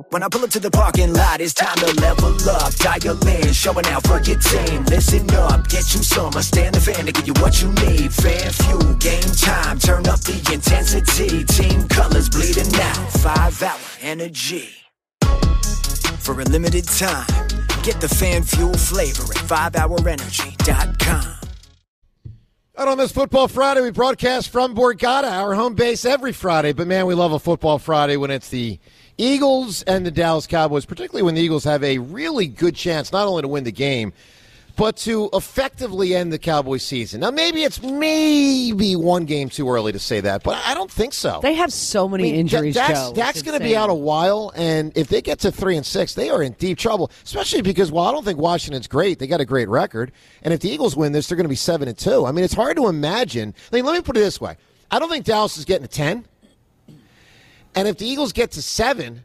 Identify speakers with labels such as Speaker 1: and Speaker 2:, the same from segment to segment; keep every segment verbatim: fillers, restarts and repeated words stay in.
Speaker 1: When I pull up to the parking lot, it's time to level up. Dial in, showing out for your team. Listen up, get you some. I stand the fan to give you what you need. Fan fuel, game time, turn up the intensity. Team colors bleeding out, five hour energy. For a limited time, get the fan fuel flavor at five hour energy dot com.
Speaker 2: Out on this Football Friday, we broadcast from Borgata, our home base every Friday. But, man, we love a Football Friday when it's the Eagles and the Dallas Cowboys, particularly when the Eagles have a really good chance not only to win the game, but to effectively end the Cowboys season. Now, maybe it's maybe one game too early to say that, but I don't think so.
Speaker 3: They have so many
Speaker 2: I mean,
Speaker 3: injuries,
Speaker 2: Dak's,
Speaker 3: Joe.
Speaker 2: Dak's going to be out a while, and if they get to three and six, they are in deep trouble, especially because, well, I don't think Washington's great. They got a great record, and if the Eagles win this, they're going to be seven and two. I mean, it's hard to imagine. I mean, let me put it this way. I don't think Dallas is getting to ten, and if the Eagles get to seven,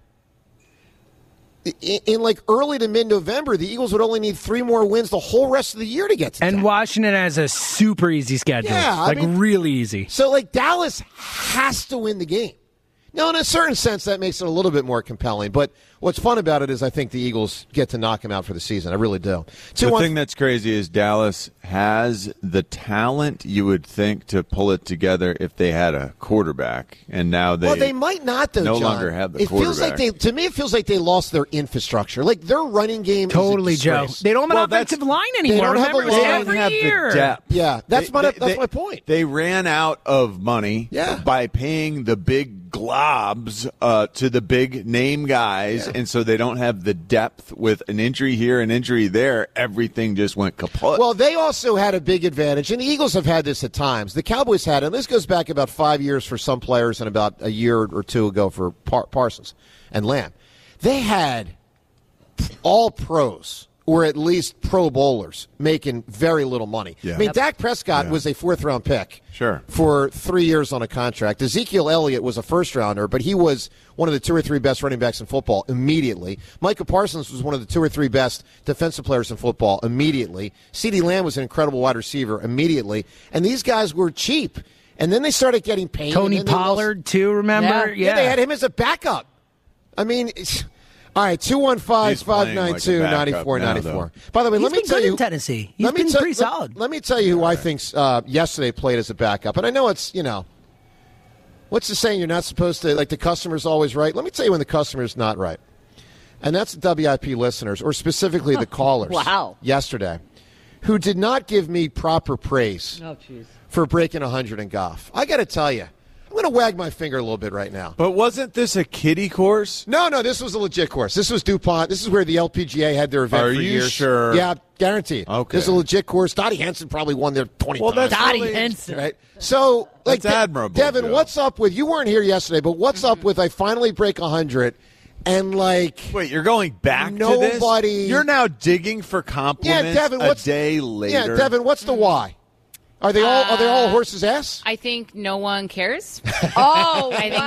Speaker 2: In, in like early to mid-November, the Eagles would only need three more wins the whole rest of the year to get to
Speaker 4: And
Speaker 2: ten.
Speaker 4: Washington has a super easy schedule.
Speaker 2: Yeah, I
Speaker 4: like
Speaker 2: mean-
Speaker 4: really easy.
Speaker 2: So, like, Dallas has to win the game. Now, in a certain sense, that makes it a little bit more compelling. But what's fun about it is I think the Eagles get to knock him out for the season. I really do. Two,
Speaker 5: the
Speaker 2: one,
Speaker 5: thing that's crazy is Dallas has the talent, you would think, to pull it together if they had a quarterback. And now they
Speaker 2: well, they might not, though,
Speaker 5: no
Speaker 2: John.
Speaker 5: longer have the
Speaker 2: it feels like
Speaker 5: quarterback.
Speaker 2: they, to me, it feels like they lost their infrastructure. Like, their running game
Speaker 4: Totally,
Speaker 2: is a
Speaker 4: Joe.
Speaker 2: disgrace.
Speaker 4: They don't have
Speaker 5: Well,
Speaker 4: an offensive
Speaker 5: that's-
Speaker 4: line anymore.
Speaker 2: don't have a
Speaker 4: Remember, it's
Speaker 2: line.
Speaker 4: every
Speaker 5: They don't have
Speaker 4: year.
Speaker 5: the depth.
Speaker 2: Yeah, that's,
Speaker 5: They-
Speaker 2: my,
Speaker 5: they-
Speaker 2: that's
Speaker 5: they-
Speaker 2: my point.
Speaker 5: They ran out of money
Speaker 2: Yeah.
Speaker 5: by paying the big globs uh, to the big name guys,
Speaker 2: Yeah.
Speaker 5: and so they don't have the depth with an injury here, an injury there. Everything just went kaput.
Speaker 2: Well, they also had a big advantage, and the Eagles have had this at times. The Cowboys had it, and this goes back about five years for some players and about a year or two ago for Par- Parsons and Lamb. They had all pros, or at least pro bowlers, making very little money.
Speaker 5: Yeah.
Speaker 2: I mean,
Speaker 5: Yep.
Speaker 2: Dak Prescott
Speaker 5: Yeah.
Speaker 2: was a fourth-round pick
Speaker 5: Sure.
Speaker 2: for three years on a contract. Ezekiel Elliott was a first-rounder, but he was one of the two or three best running backs in football immediately. Micah Parsons was one of the two or three best defensive players in football immediately. CeeDee Lamb was an incredible wide receiver immediately. And these guys were cheap. And then they started getting paid.
Speaker 4: Tony
Speaker 2: and then they lost-
Speaker 4: Pollard, too, remember?
Speaker 2: Yeah. yeah, they had him as a backup. I mean, it's, all right, two one five, five nine two, nine four nine four. By the way,
Speaker 4: He's
Speaker 2: let me
Speaker 4: been
Speaker 2: tell
Speaker 4: good
Speaker 2: you.
Speaker 4: in Tennessee. He's
Speaker 2: let me
Speaker 4: been
Speaker 2: tell-
Speaker 4: pretty
Speaker 2: let-
Speaker 4: solid.
Speaker 2: Let me tell you who I think uh, yesterday played as a backup. And I know it's, you know, what's the saying? You're not supposed to, like, the customer's always right. Let me tell you when the customer's not right. And that's the W I P listeners, or specifically the callers.
Speaker 3: Wow.
Speaker 2: Yesterday, who did not give me proper praise
Speaker 3: Oh, jeez.
Speaker 2: for breaking one hundred in golf. I got to tell you, I'm going to wag my finger a little bit right now.
Speaker 5: But wasn't this a kiddie course?
Speaker 2: No, no, this was a legit course. This was DuPont. This is where the L P G A had their event
Speaker 5: Are
Speaker 2: for
Speaker 5: you
Speaker 2: years.
Speaker 5: sure?
Speaker 2: Yeah, guaranteed.
Speaker 5: Okay.
Speaker 2: This is a legit course. Dottie Henson probably won there twenty
Speaker 5: Well,
Speaker 2: times.
Speaker 5: that's
Speaker 3: Dottie
Speaker 5: really-
Speaker 3: Henson.
Speaker 2: Right? So, like,
Speaker 5: That's
Speaker 2: De-
Speaker 5: admirable,
Speaker 2: Devin,
Speaker 5: Joe.
Speaker 2: what's up with, you weren't here yesterday, but what's up with I finally break one hundred and, like,
Speaker 5: Wait, you're going back to
Speaker 2: Nobody-
Speaker 5: this? You're now digging for
Speaker 2: yeah,
Speaker 5: compliments
Speaker 2: Devin, what's
Speaker 5: a day later?
Speaker 2: Yeah, Devin, what's the why? Are they all are they all a horse's ass?
Speaker 6: I think no one cares.
Speaker 3: Oh,
Speaker 6: I think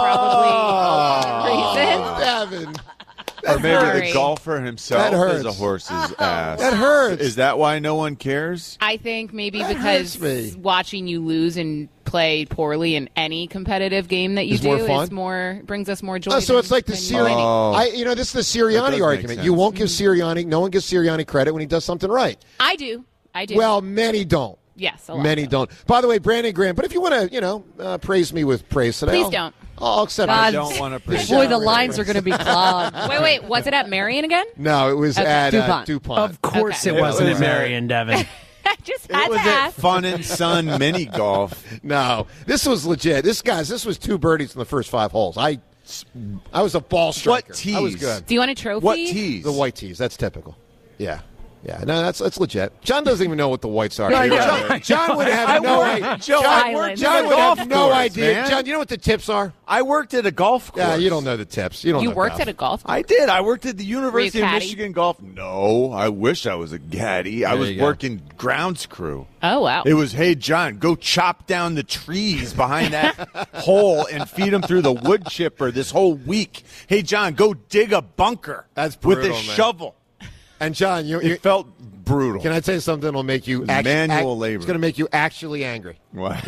Speaker 2: Oh.
Speaker 6: that's probably the reason.
Speaker 2: Devin.
Speaker 5: Or maybe
Speaker 6: Sorry.
Speaker 5: the golfer himself
Speaker 2: That hurts.
Speaker 5: is a horse's ass.
Speaker 2: That hurts.
Speaker 5: Is that why no one cares?
Speaker 6: I think maybe
Speaker 2: That
Speaker 6: because
Speaker 2: hurts me.
Speaker 6: watching you lose and play poorly in any competitive game that you
Speaker 2: Is
Speaker 6: do
Speaker 2: more fun?
Speaker 6: is more brings us more joy.
Speaker 2: Oh, so
Speaker 6: than-
Speaker 2: it's like the
Speaker 6: than
Speaker 2: Sirianni.
Speaker 6: winning.
Speaker 5: Oh.
Speaker 2: I, you know, this is the
Speaker 5: That does
Speaker 2: Sirianni
Speaker 5: make
Speaker 2: argument.
Speaker 5: sense.
Speaker 2: You won't give Sirianni, no one gives Sirianni credit when he does something right.
Speaker 6: I do. I do.
Speaker 2: Well, many don't.
Speaker 6: yes, a lot
Speaker 2: Many
Speaker 6: do.
Speaker 2: don't. By the way, Brandon Graham. But if you want to, you know, uh, praise me with praise today,
Speaker 6: Please
Speaker 2: I'll,
Speaker 6: don't.
Speaker 2: I'll accept
Speaker 3: God.
Speaker 2: it.
Speaker 5: I don't want to appreciate
Speaker 3: Boy,
Speaker 5: it.
Speaker 3: the lines are going to be clogged.
Speaker 6: Wait, wait. Was it at Marion again?
Speaker 2: No, it was
Speaker 6: Okay.
Speaker 2: at uh,
Speaker 3: DuPont.
Speaker 2: DuPont.
Speaker 4: Of course
Speaker 6: Okay.
Speaker 4: it wasn't
Speaker 5: It
Speaker 4: at
Speaker 5: was-
Speaker 4: Marion, Devin.
Speaker 6: I just had
Speaker 5: It was
Speaker 6: to
Speaker 5: at
Speaker 6: ask.
Speaker 5: Fun and Sun mini golf.
Speaker 2: No, this was legit. This guys, this was two birdies in the first five holes. I, I was a ball striker.
Speaker 5: What tees?
Speaker 2: I was good.
Speaker 6: Do you want a trophy?
Speaker 5: What tees?
Speaker 2: The white tees. That's typical. Yeah. Yeah, no, that's that's legit. John doesn't even know what the whites are.
Speaker 4: No, I
Speaker 2: John,
Speaker 4: know.
Speaker 2: John would have no idea.
Speaker 5: Joe,
Speaker 2: John,
Speaker 5: I worked
Speaker 2: John
Speaker 5: at a
Speaker 2: would
Speaker 5: golf
Speaker 2: have no
Speaker 5: course,
Speaker 2: idea.
Speaker 5: man.
Speaker 2: John, you know what the tips are?
Speaker 5: I worked at a golf course.
Speaker 2: Yeah, you don't know the tips. You don't.
Speaker 6: You
Speaker 2: know
Speaker 6: worked
Speaker 2: golf.
Speaker 6: at a golf course?
Speaker 5: I did. I worked at the University
Speaker 6: Were
Speaker 5: of
Speaker 6: you caddy?
Speaker 5: Michigan Golf. No, I wish I was a caddy. I
Speaker 2: There
Speaker 5: was
Speaker 2: you go.
Speaker 5: working grounds crew.
Speaker 6: Oh, wow.
Speaker 5: It was, hey, John, go chop down the trees behind that hole and feed them through the wood chipper this whole week. Hey, John, go dig a bunker
Speaker 2: That's
Speaker 5: with a
Speaker 2: brutal, man.
Speaker 5: shovel.
Speaker 2: And John, you, you
Speaker 5: It felt brutal.
Speaker 2: can I tell you something that'll make you
Speaker 5: was
Speaker 2: act-
Speaker 5: manual
Speaker 2: act-
Speaker 5: labor.
Speaker 2: It's going to make you actually angry.
Speaker 5: What?
Speaker 2: Okay.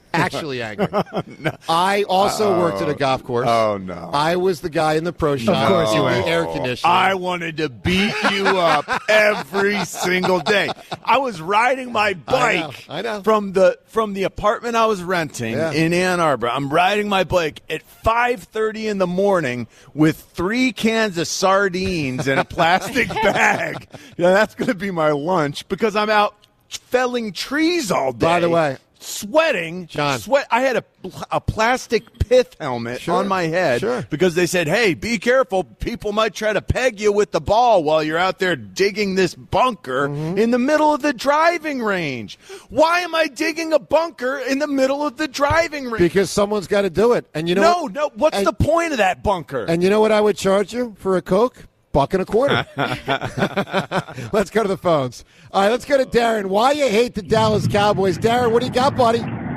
Speaker 2: Actually angry. no. I also
Speaker 5: oh,
Speaker 2: worked at a golf course.
Speaker 5: Oh, no.
Speaker 2: I was the guy in the pro shop.
Speaker 4: Of course you
Speaker 2: in
Speaker 4: were.
Speaker 2: the air conditioning.
Speaker 5: I wanted to beat you up every single day. I was riding my bike
Speaker 2: I know, I know.
Speaker 5: from the from the apartment I was renting
Speaker 2: Yeah.
Speaker 5: in Ann Arbor. I'm riding my bike at five thirty in the morning with three cans of sardines in a plastic bag. Yeah, that's going to be my lunch because I'm out felling trees all day.
Speaker 2: By the way,
Speaker 5: sweating,
Speaker 2: John.
Speaker 5: Sweat. I had a, a plastic pith helmet
Speaker 2: Sure,
Speaker 5: on my head
Speaker 2: sure.
Speaker 5: because they said, "Hey, be careful. People might try to peg you with the ball while you're out there digging this bunker
Speaker 2: Mm-hmm.
Speaker 5: in the middle of the driving range." Why am I digging a bunker in the middle of the driving range?
Speaker 2: Because someone's got to do it. And you know
Speaker 5: no,
Speaker 2: what?
Speaker 5: no. What's
Speaker 2: and,
Speaker 5: the point of that bunker?
Speaker 2: And you know what I would charge you for a Coke? Buck and a quarter. Let's go to the phones. All right, let's go to Darren. Why you hate the Dallas Cowboys? Darren, what do you got, buddy?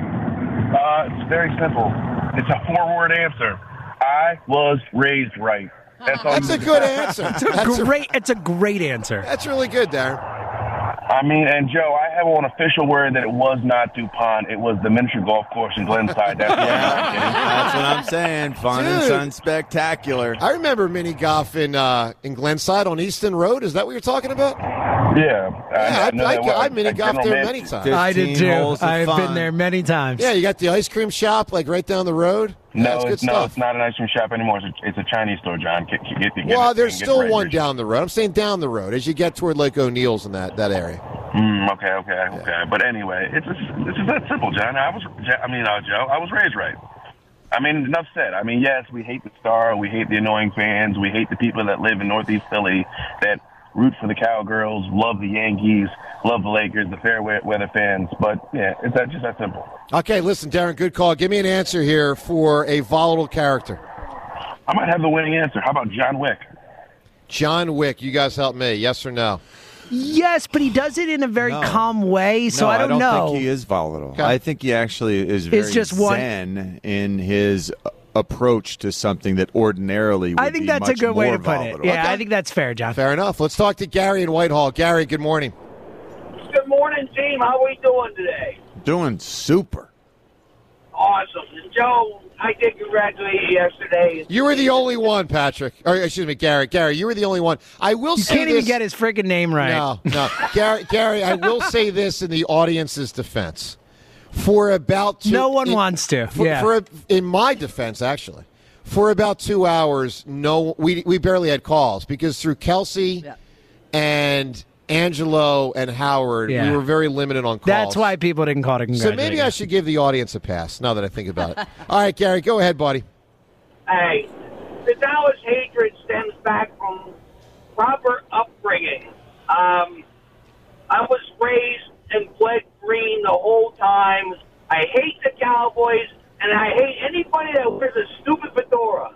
Speaker 7: Uh, it's very simple. It's a four-word answer. I was raised right. That's, all
Speaker 2: That's
Speaker 7: you
Speaker 2: a
Speaker 7: need
Speaker 2: good
Speaker 7: to say.
Speaker 2: answer.
Speaker 4: It's a
Speaker 2: That's, a-
Speaker 4: great. It's a great answer.
Speaker 2: that's really good, Darren.
Speaker 7: I mean, and Joe, I have an official word that it was not DuPont. It was the miniature golf course in Glenside. That's
Speaker 5: That's what I'm saying. Fun and
Speaker 2: Dude.
Speaker 5: sun spectacular.
Speaker 2: I remember mini golf in uh, in Glenside on Easton Road. Is that what you're talking about?
Speaker 7: Yeah.
Speaker 2: Yeah,
Speaker 7: know
Speaker 2: I,
Speaker 7: that
Speaker 2: I,
Speaker 7: well.
Speaker 2: I mini
Speaker 7: At
Speaker 2: golfed
Speaker 7: General
Speaker 2: there
Speaker 7: Mansion.
Speaker 2: many times.
Speaker 4: I did
Speaker 5: fifteen
Speaker 4: too.
Speaker 5: holes of
Speaker 4: I've
Speaker 5: fun.
Speaker 4: been there many times.
Speaker 2: Yeah, you got the ice cream shop like right down the road. Yeah,
Speaker 7: No,
Speaker 2: it's good
Speaker 7: it's, no,
Speaker 2: stuff.
Speaker 7: it's not an ice cream shop anymore. It's a, it's a Chinese store, John. Get, get, get,
Speaker 2: Well,
Speaker 7: get,
Speaker 2: there's
Speaker 7: get
Speaker 2: still
Speaker 7: ready.
Speaker 2: one down the road. I'm saying down the road as you get toward Lake O'Neill's in that, that area.
Speaker 7: Mm, okay, okay, okay. But anyway, it's just, it's just that simple, John. I was, I mean, uh, Joe, I was raised right. I mean, enough said. I mean, yes, we hate the Star, we hate the annoying fans, we hate the people that live in Northeast Philly that root for the Cowgirls, love the Yankees, love the Lakers, the fair we- weather fans. But yeah, it's that, just that simple.
Speaker 2: Okay, listen, Darren, good call. Give me an answer here for a volatile character.
Speaker 7: I might have the winning answer. How about John Wick?
Speaker 2: John Wick, you guys help me. Yes or no?
Speaker 4: Yes, but he does it in a very
Speaker 5: No.
Speaker 4: calm way, so
Speaker 5: no,
Speaker 4: I don't, know.
Speaker 5: think he is volatile.
Speaker 2: Okay.
Speaker 5: I think he actually is very
Speaker 4: just one-
Speaker 5: zen in his uh, approach to something that ordinarily would
Speaker 4: I think
Speaker 5: be
Speaker 4: that's a
Speaker 5: much
Speaker 4: good way
Speaker 5: more
Speaker 4: to put
Speaker 5: volatile.
Speaker 4: it. Yeah,
Speaker 2: Okay.
Speaker 4: I think that's fair, John.
Speaker 2: Fair enough. Let's talk to Gary in Whitehall. Gary, good morning.
Speaker 8: Good morning, team. How we doing today?
Speaker 5: Doing super.
Speaker 8: Awesome. And Joe, I did congratulate you yesterday.
Speaker 2: You were the only one, Patrick. Or, excuse me, Gary. Gary, you were the only one. I will
Speaker 4: You
Speaker 2: say
Speaker 4: can't
Speaker 2: this.
Speaker 4: even get his freaking name right.
Speaker 2: No, no. Gary, Gary, I will say this in the audience's defense. For about two...
Speaker 4: No one
Speaker 2: in-
Speaker 4: wants to.
Speaker 2: For,
Speaker 4: yeah.
Speaker 2: for a, in my defense, actually, for about two hours, no, we we barely had calls because through Kelsey
Speaker 3: Yeah.
Speaker 2: and Angelo and Howard,
Speaker 4: Yeah.
Speaker 2: we were very limited on calls.
Speaker 4: That's why people didn't call to
Speaker 2: So
Speaker 4: congratulate
Speaker 2: maybe
Speaker 4: you.
Speaker 2: I should give the audience a pass. Now that I think about it. All right, Gary, go ahead, buddy.
Speaker 8: Hey, the Dallas hatred stems back from proper upbringing. Um, I was raised and bled green the whole time. I hate the Cowboys, and I hate anybody that wears a stupid fedora.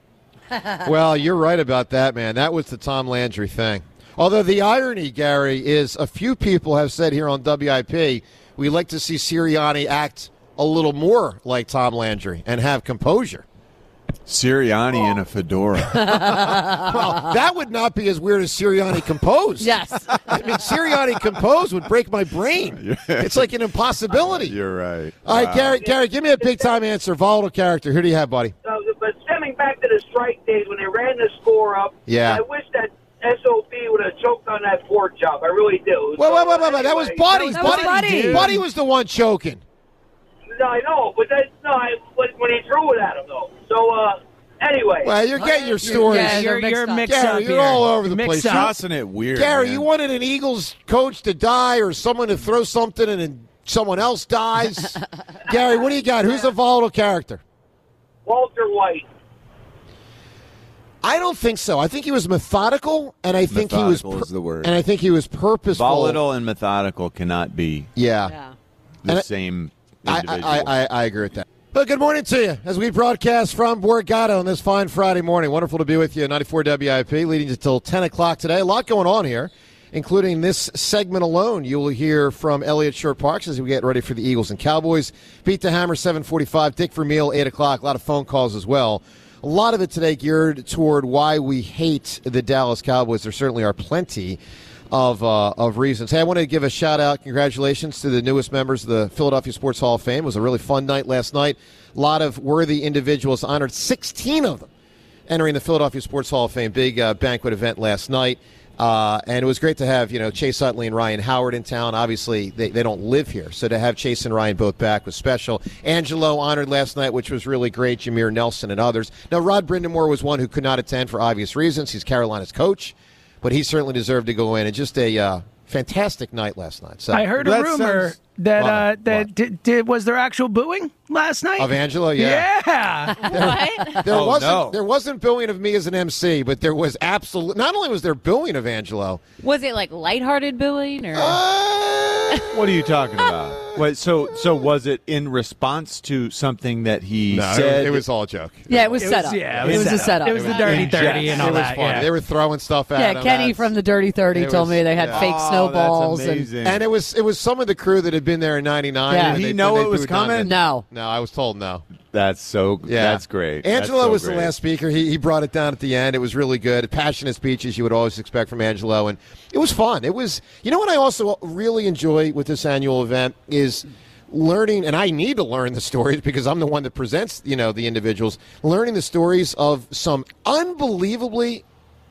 Speaker 2: Well, you're right about that, man. That was the Tom Landry thing. Although the irony, Gary, is a few people have said here on W I P, we like to see Sirianni act a little more like Tom Landry and have composure.
Speaker 5: Sirianni in a fedora.
Speaker 2: Well, that would not be as weird as Sirianni composed.
Speaker 3: Yes.
Speaker 2: I mean, Sirianni composed would break my brain. It's like an impossibility.
Speaker 5: You're right.
Speaker 2: All right,
Speaker 5: Wow.
Speaker 2: Gary, Gary, give me a big-time answer. Volatile character. Who do you have, buddy?
Speaker 8: So, but stemming back to the strike days when they ran the score up,
Speaker 2: Yeah.
Speaker 8: I wish that S O B would have choked on that pork chop. I really do.
Speaker 2: Wait,
Speaker 8: So,
Speaker 2: wait, wait, wait, wait. That was
Speaker 8: anyway,
Speaker 2: Buddy.
Speaker 3: That was
Speaker 2: Buddy,
Speaker 3: Buddy.
Speaker 2: dude. Buddy was the one choking.
Speaker 8: No, I know, but that, no, I, when when he threw it at him, though. So, uh, anyway.
Speaker 2: Well, you're getting your stories.
Speaker 3: Yeah,
Speaker 4: you're,
Speaker 3: they're
Speaker 4: you're
Speaker 3: mixed up.
Speaker 4: mixed
Speaker 2: Gary,
Speaker 4: up
Speaker 2: you're
Speaker 4: here.
Speaker 2: all over the
Speaker 4: Mixed
Speaker 2: place.
Speaker 4: up.
Speaker 5: Tossing it weird.
Speaker 2: Gary,
Speaker 5: man.
Speaker 2: you wanted an Eagles coach to die or someone to throw something and then someone else dies? Gary, what do you got? Who's a volatile character?
Speaker 8: Walter White.
Speaker 2: I don't think so. I think he was methodical, and I think
Speaker 5: Methodical
Speaker 2: he was
Speaker 5: is the word.
Speaker 2: and I think he was purposeful.
Speaker 5: Volatile and methodical cannot be
Speaker 2: Yeah,
Speaker 3: Yeah.
Speaker 5: the
Speaker 2: And I-
Speaker 5: same
Speaker 2: I,
Speaker 5: individual.
Speaker 2: I, I, I agree with that. Well, good morning to you as we broadcast from Borgata on this fine Friday morning. Wonderful to be with you. ninety-four W I P leading until ten o'clock today. A lot going on here, including this segment alone. You will hear from Elliott Short-Parks as we get ready for the Eagles and Cowboys. Beat the Hammer, seven forty-five. Dick Vermeil, eight o'clock. A lot of phone calls as well. A lot of it today geared toward why we hate the Dallas Cowboys. There certainly are plenty. of uh, of reasons. Hey, I want to give a shout out, congratulations to the newest members of the Philadelphia Sports Hall of Fame. It was a really fun night last night. A lot of worthy individuals honored, sixteen of them entering the Philadelphia Sports Hall of Fame. Big uh, banquet event last night. Uh, and it was great to have, you know, Chase Utley and Ryan Howard in town. Obviously, they, they don't live here, so to have Chase and Ryan both back was special. Angelo honored last night, which was really great, Jameer Nelson and others. Now, Rod Brindamore was one who could not attend for obvious reasons. He's Carolina's coach, but he certainly deserved to go in. And just a uh, fantastic night last night. So
Speaker 4: I heard a
Speaker 5: That
Speaker 4: rumor
Speaker 5: sounds-
Speaker 4: that
Speaker 2: What?
Speaker 4: uh, that
Speaker 2: What?
Speaker 4: did, did was there actual booing last night
Speaker 2: Of Angelo, yeah.
Speaker 4: Yeah.
Speaker 6: What?
Speaker 2: There
Speaker 5: Oh,
Speaker 2: wasn't
Speaker 5: no.
Speaker 2: there wasn't booing of me as an M C, but there was absolute. Not only was there booing of Angelo,
Speaker 6: Was it like lighthearted booing or?
Speaker 2: uh,
Speaker 5: What are you talking about? Wait, so so was it in response to something that he
Speaker 2: no, it
Speaker 5: said?
Speaker 2: was, it was all a joke.
Speaker 3: Yeah, it was
Speaker 4: It
Speaker 3: set
Speaker 4: was,
Speaker 3: up.
Speaker 4: yeah,
Speaker 3: it was a setup.
Speaker 4: It was the dirty
Speaker 5: In
Speaker 4: thirty
Speaker 5: jest.
Speaker 4: and all
Speaker 2: It was
Speaker 4: that.
Speaker 2: funny.
Speaker 4: Yeah.
Speaker 2: They were throwing stuff at
Speaker 3: Yeah,
Speaker 2: him.
Speaker 3: Kenny
Speaker 2: That's-
Speaker 3: from the Dirty thirty
Speaker 2: it
Speaker 3: told
Speaker 2: was-
Speaker 3: me they had
Speaker 2: yeah.
Speaker 3: fake
Speaker 5: Oh,
Speaker 3: snowballs.
Speaker 5: that's
Speaker 3: and
Speaker 5: amazing.
Speaker 2: And it was it was some of the crew that had been there in ninety-nine.
Speaker 3: Yeah.
Speaker 2: and
Speaker 5: Did he
Speaker 2: they-
Speaker 5: know
Speaker 2: they
Speaker 5: it was
Speaker 2: booed Donovan.
Speaker 5: coming?
Speaker 3: No.
Speaker 2: No, I was told no.
Speaker 5: That's so.
Speaker 2: Yeah,
Speaker 5: That's great.
Speaker 2: Angelo
Speaker 5: That's so
Speaker 2: was
Speaker 5: great.
Speaker 2: the last speaker. He he brought it down at the end. It was really good. Passionate speech, as you would always expect from Angelo, and it was fun. It was. You know what I also really enjoy with this annual event is learning, and I need to learn the stories because I'm the one that presents, you know, the individuals. Learning the stories of some unbelievably,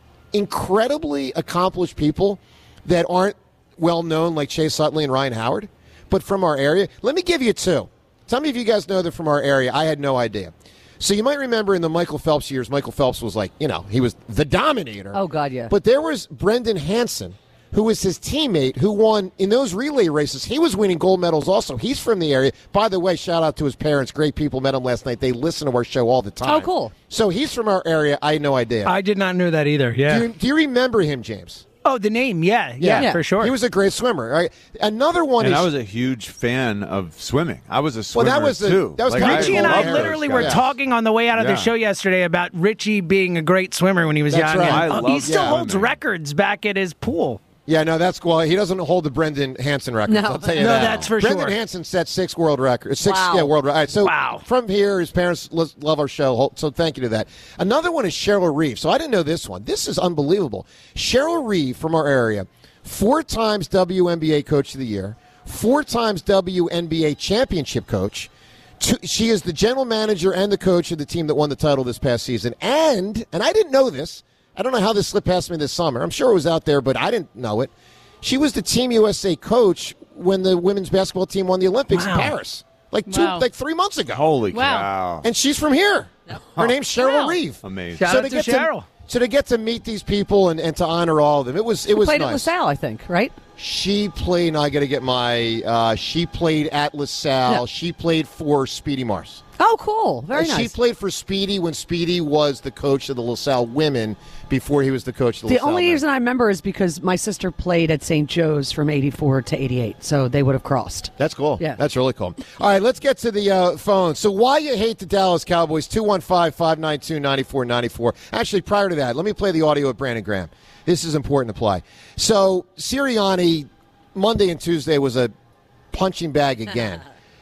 Speaker 2: incredibly accomplished people that aren't well known, like Chase Utley and Ryan Howard, but from our area. Let me give you two. Some of you guys know they're from our area. I had no idea. So you might remember in the Michael Phelps years, Michael Phelps was like, you know, he was the dominator.
Speaker 3: Oh, God, yeah.
Speaker 2: But there was Brendan Hansen, who was his teammate, who won in those relay races. He was winning gold medals also. He's from the area. By the way, shout out to his parents. Great people. Met him last night. They listen to our show all the time.
Speaker 3: Oh, cool.
Speaker 2: So he's from our area. I had no idea.
Speaker 4: I did not know that either. Yeah.
Speaker 2: do, you, do you remember him, James?
Speaker 4: oh, the name. Yeah. Yeah.
Speaker 3: Yeah.
Speaker 4: For sure.
Speaker 2: He was a great swimmer. All right. Another one
Speaker 5: And
Speaker 2: is
Speaker 5: I was a huge fan of swimming. I was a
Speaker 2: Well,
Speaker 5: swimmer
Speaker 2: that was the-
Speaker 5: too.
Speaker 2: that was
Speaker 5: Like,
Speaker 2: kind of
Speaker 4: Richie
Speaker 2: I
Speaker 4: and I
Speaker 2: love those
Speaker 4: literally were
Speaker 2: guys.
Speaker 4: talking on the way out of
Speaker 5: Yeah.
Speaker 4: the show yesterday about Richie being a great swimmer when he was
Speaker 2: That's
Speaker 4: young.
Speaker 2: right.
Speaker 4: and,
Speaker 5: I
Speaker 4: uh,
Speaker 5: love
Speaker 4: he still
Speaker 5: yeah.
Speaker 4: holds
Speaker 5: swimming.
Speaker 4: records back at his pool.
Speaker 2: Yeah, no, that's cool. He doesn't hold the Brendan Hansen record.
Speaker 3: No.
Speaker 2: I'll tell you
Speaker 4: No,
Speaker 2: that.
Speaker 4: that's for
Speaker 2: Brendan
Speaker 4: sure.
Speaker 2: Hansen set six world records. Six,
Speaker 3: Wow.
Speaker 2: yeah, world records. All right, so
Speaker 4: Wow.
Speaker 2: from here, his parents lo- love our show, so thank you to that. Another one is Cheryl Reeve. So I didn't know this one. This is unbelievable. Cheryl Reeve from our area, four times W N B A Coach of the Year, four times W N B A Championship Coach. Two, she is the general manager and the coach of the team that won the title this past season. And, and I didn't know this. I don't know how this slipped past me this summer. I'm sure it was out there, but I didn't know it. She was the Team U S A coach when the women's basketball team won the Olympics
Speaker 4: Wow.
Speaker 2: in Paris, like two,
Speaker 6: Wow.
Speaker 2: like three months ago.
Speaker 5: Holy
Speaker 6: Wow.
Speaker 5: cow!
Speaker 2: And she's from here. Her name's Cheryl
Speaker 6: Wow.
Speaker 2: Reeve.
Speaker 5: Amazing.
Speaker 4: Shout out to
Speaker 2: get
Speaker 4: Cheryl.
Speaker 2: so to get to meet these people and, and to honor all of them, it was it was
Speaker 3: played
Speaker 2: nice.
Speaker 3: at LaSalle, I think, right?
Speaker 2: She played. Now I got to get my. Uh, she played at LaSalle.
Speaker 3: Yeah.
Speaker 2: She played for Speedy Mars.
Speaker 3: Oh, cool. Very
Speaker 2: And
Speaker 3: nice.
Speaker 2: She played for Speedy when Speedy was the coach of the LaSalle women before he was the coach of the,
Speaker 3: The
Speaker 2: LaSalle
Speaker 3: only
Speaker 2: men.
Speaker 3: reason I remember is because my sister played at Saint Joe's from eighty-four to eighty-eight, so they would have crossed.
Speaker 2: That's cool.
Speaker 3: Yeah.
Speaker 2: That's really cool. All right, let's get to the uh, phone. So why you hate the Dallas Cowboys, two one five, five nine two, nine four nine four. Actually, prior to that, let me play the audio of Brandon Graham. This is important to play. So Sirianni, Monday and Tuesday was a punching bag again.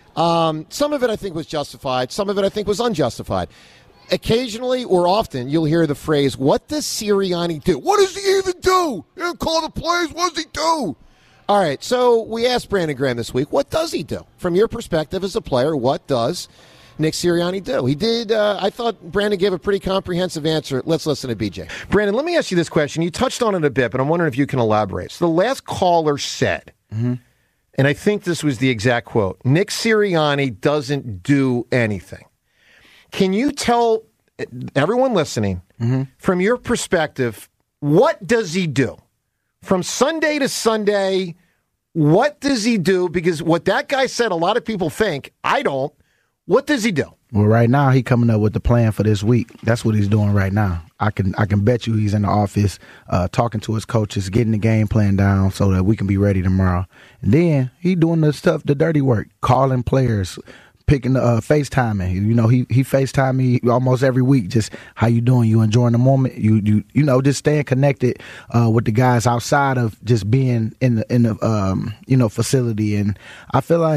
Speaker 2: Um, some of it I think was justified. Some of it I think was unjustified. Occasionally or often you'll hear the phrase, what does Sirianni do? What does he even do? He didn't call the plays. What does he do? All right, so we asked Brandon Graham this week, what does he do? From your perspective as a player, what does Nick Sirianni do? He did, uh, I thought Brandon gave a pretty comprehensive answer. Let's listen to B J. Brandon, let me ask you this question. You touched on it a bit, but I'm wondering if you can elaborate. So the last caller said, and I think this was the exact quote, Nick Sirianni doesn't do anything. Can you tell everyone listening, from your perspective, what does he do? From Sunday to Sunday, what does he do? Because what that guy said, a lot of people think, I don't. What does he do?
Speaker 9: Well, right now he coming up with the plan for this week. That's what he's doing right now. I can I can bet you he's in the office uh, talking to his coaches, getting the game plan down so that we can be ready tomorrow. And then he doing the stuff, the dirty work, calling players, picking uh, FaceTiming. You know, he he FaceTime me almost every week. Just how you doing? You enjoying the moment? You you you know, just staying connected uh, with the guys outside of just being in the in the um, you know facility. And I feel like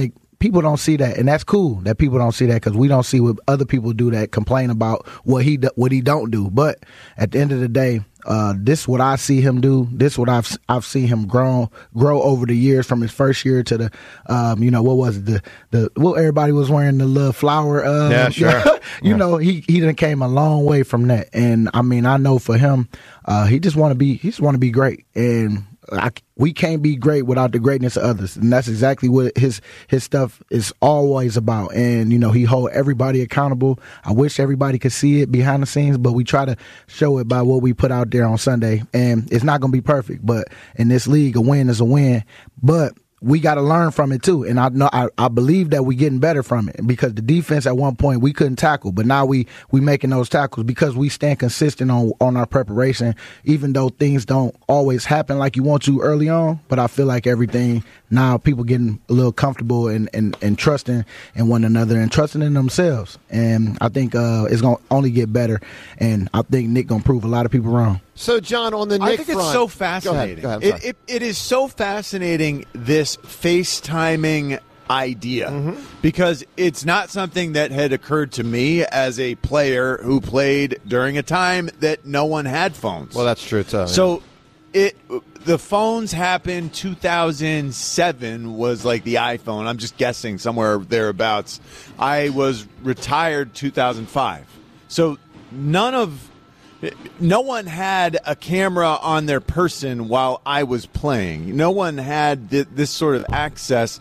Speaker 9: people don't see that, and that's cool that people don't see that because we don't see what other people do that complain about what he do, what he don't do. But at the end of the day, uh, this is what I see him do. This is what I've I've seen him grow grow over the years from his first year to the, um, you know, what was it the the well everybody was wearing the little flower. Um,
Speaker 2: yeah, sure.
Speaker 9: you
Speaker 2: yeah.
Speaker 9: know, he he done came a long way from that, and I mean, I know for him, uh, he just want to be he just want to be great, and I, we can't be great without the greatness of others, and that's exactly what his his stuff is always about. And you know, he hold everybody accountable. I wish everybody could see it behind the scenes, but we try to show it by what we put out there on Sunday. And it's not going to be perfect, but in this league, a win is a win. But we got to learn from it too, and I know I, I believe that we're getting better from it because the defense at one point we couldn't tackle, but now we we making those tackles because we stand consistent on on our preparation, even though things don't always happen like you want to early on. But I feel like everything now people getting a little comfortable and and, and trusting in one another and trusting in themselves, and I think uh, it's gonna only get better, and I think Nick gonna prove a lot of people wrong.
Speaker 2: So, John, on the Nick
Speaker 5: I think
Speaker 2: front,
Speaker 5: it's so fascinating.
Speaker 2: Go ahead. Go ahead.
Speaker 5: It, it, it is so fascinating, this FaceTiming idea, mm-hmm. because it's not something that had occurred to me as a player who played during a time that no one had phones.
Speaker 2: Well, that's true, too.
Speaker 5: So it the phones happened two thousand seven was like the iPhone. I'm just guessing somewhere thereabouts. I was retired two thousand five. So none of No one had a camera on their person while I was playing. No one had th- this sort of access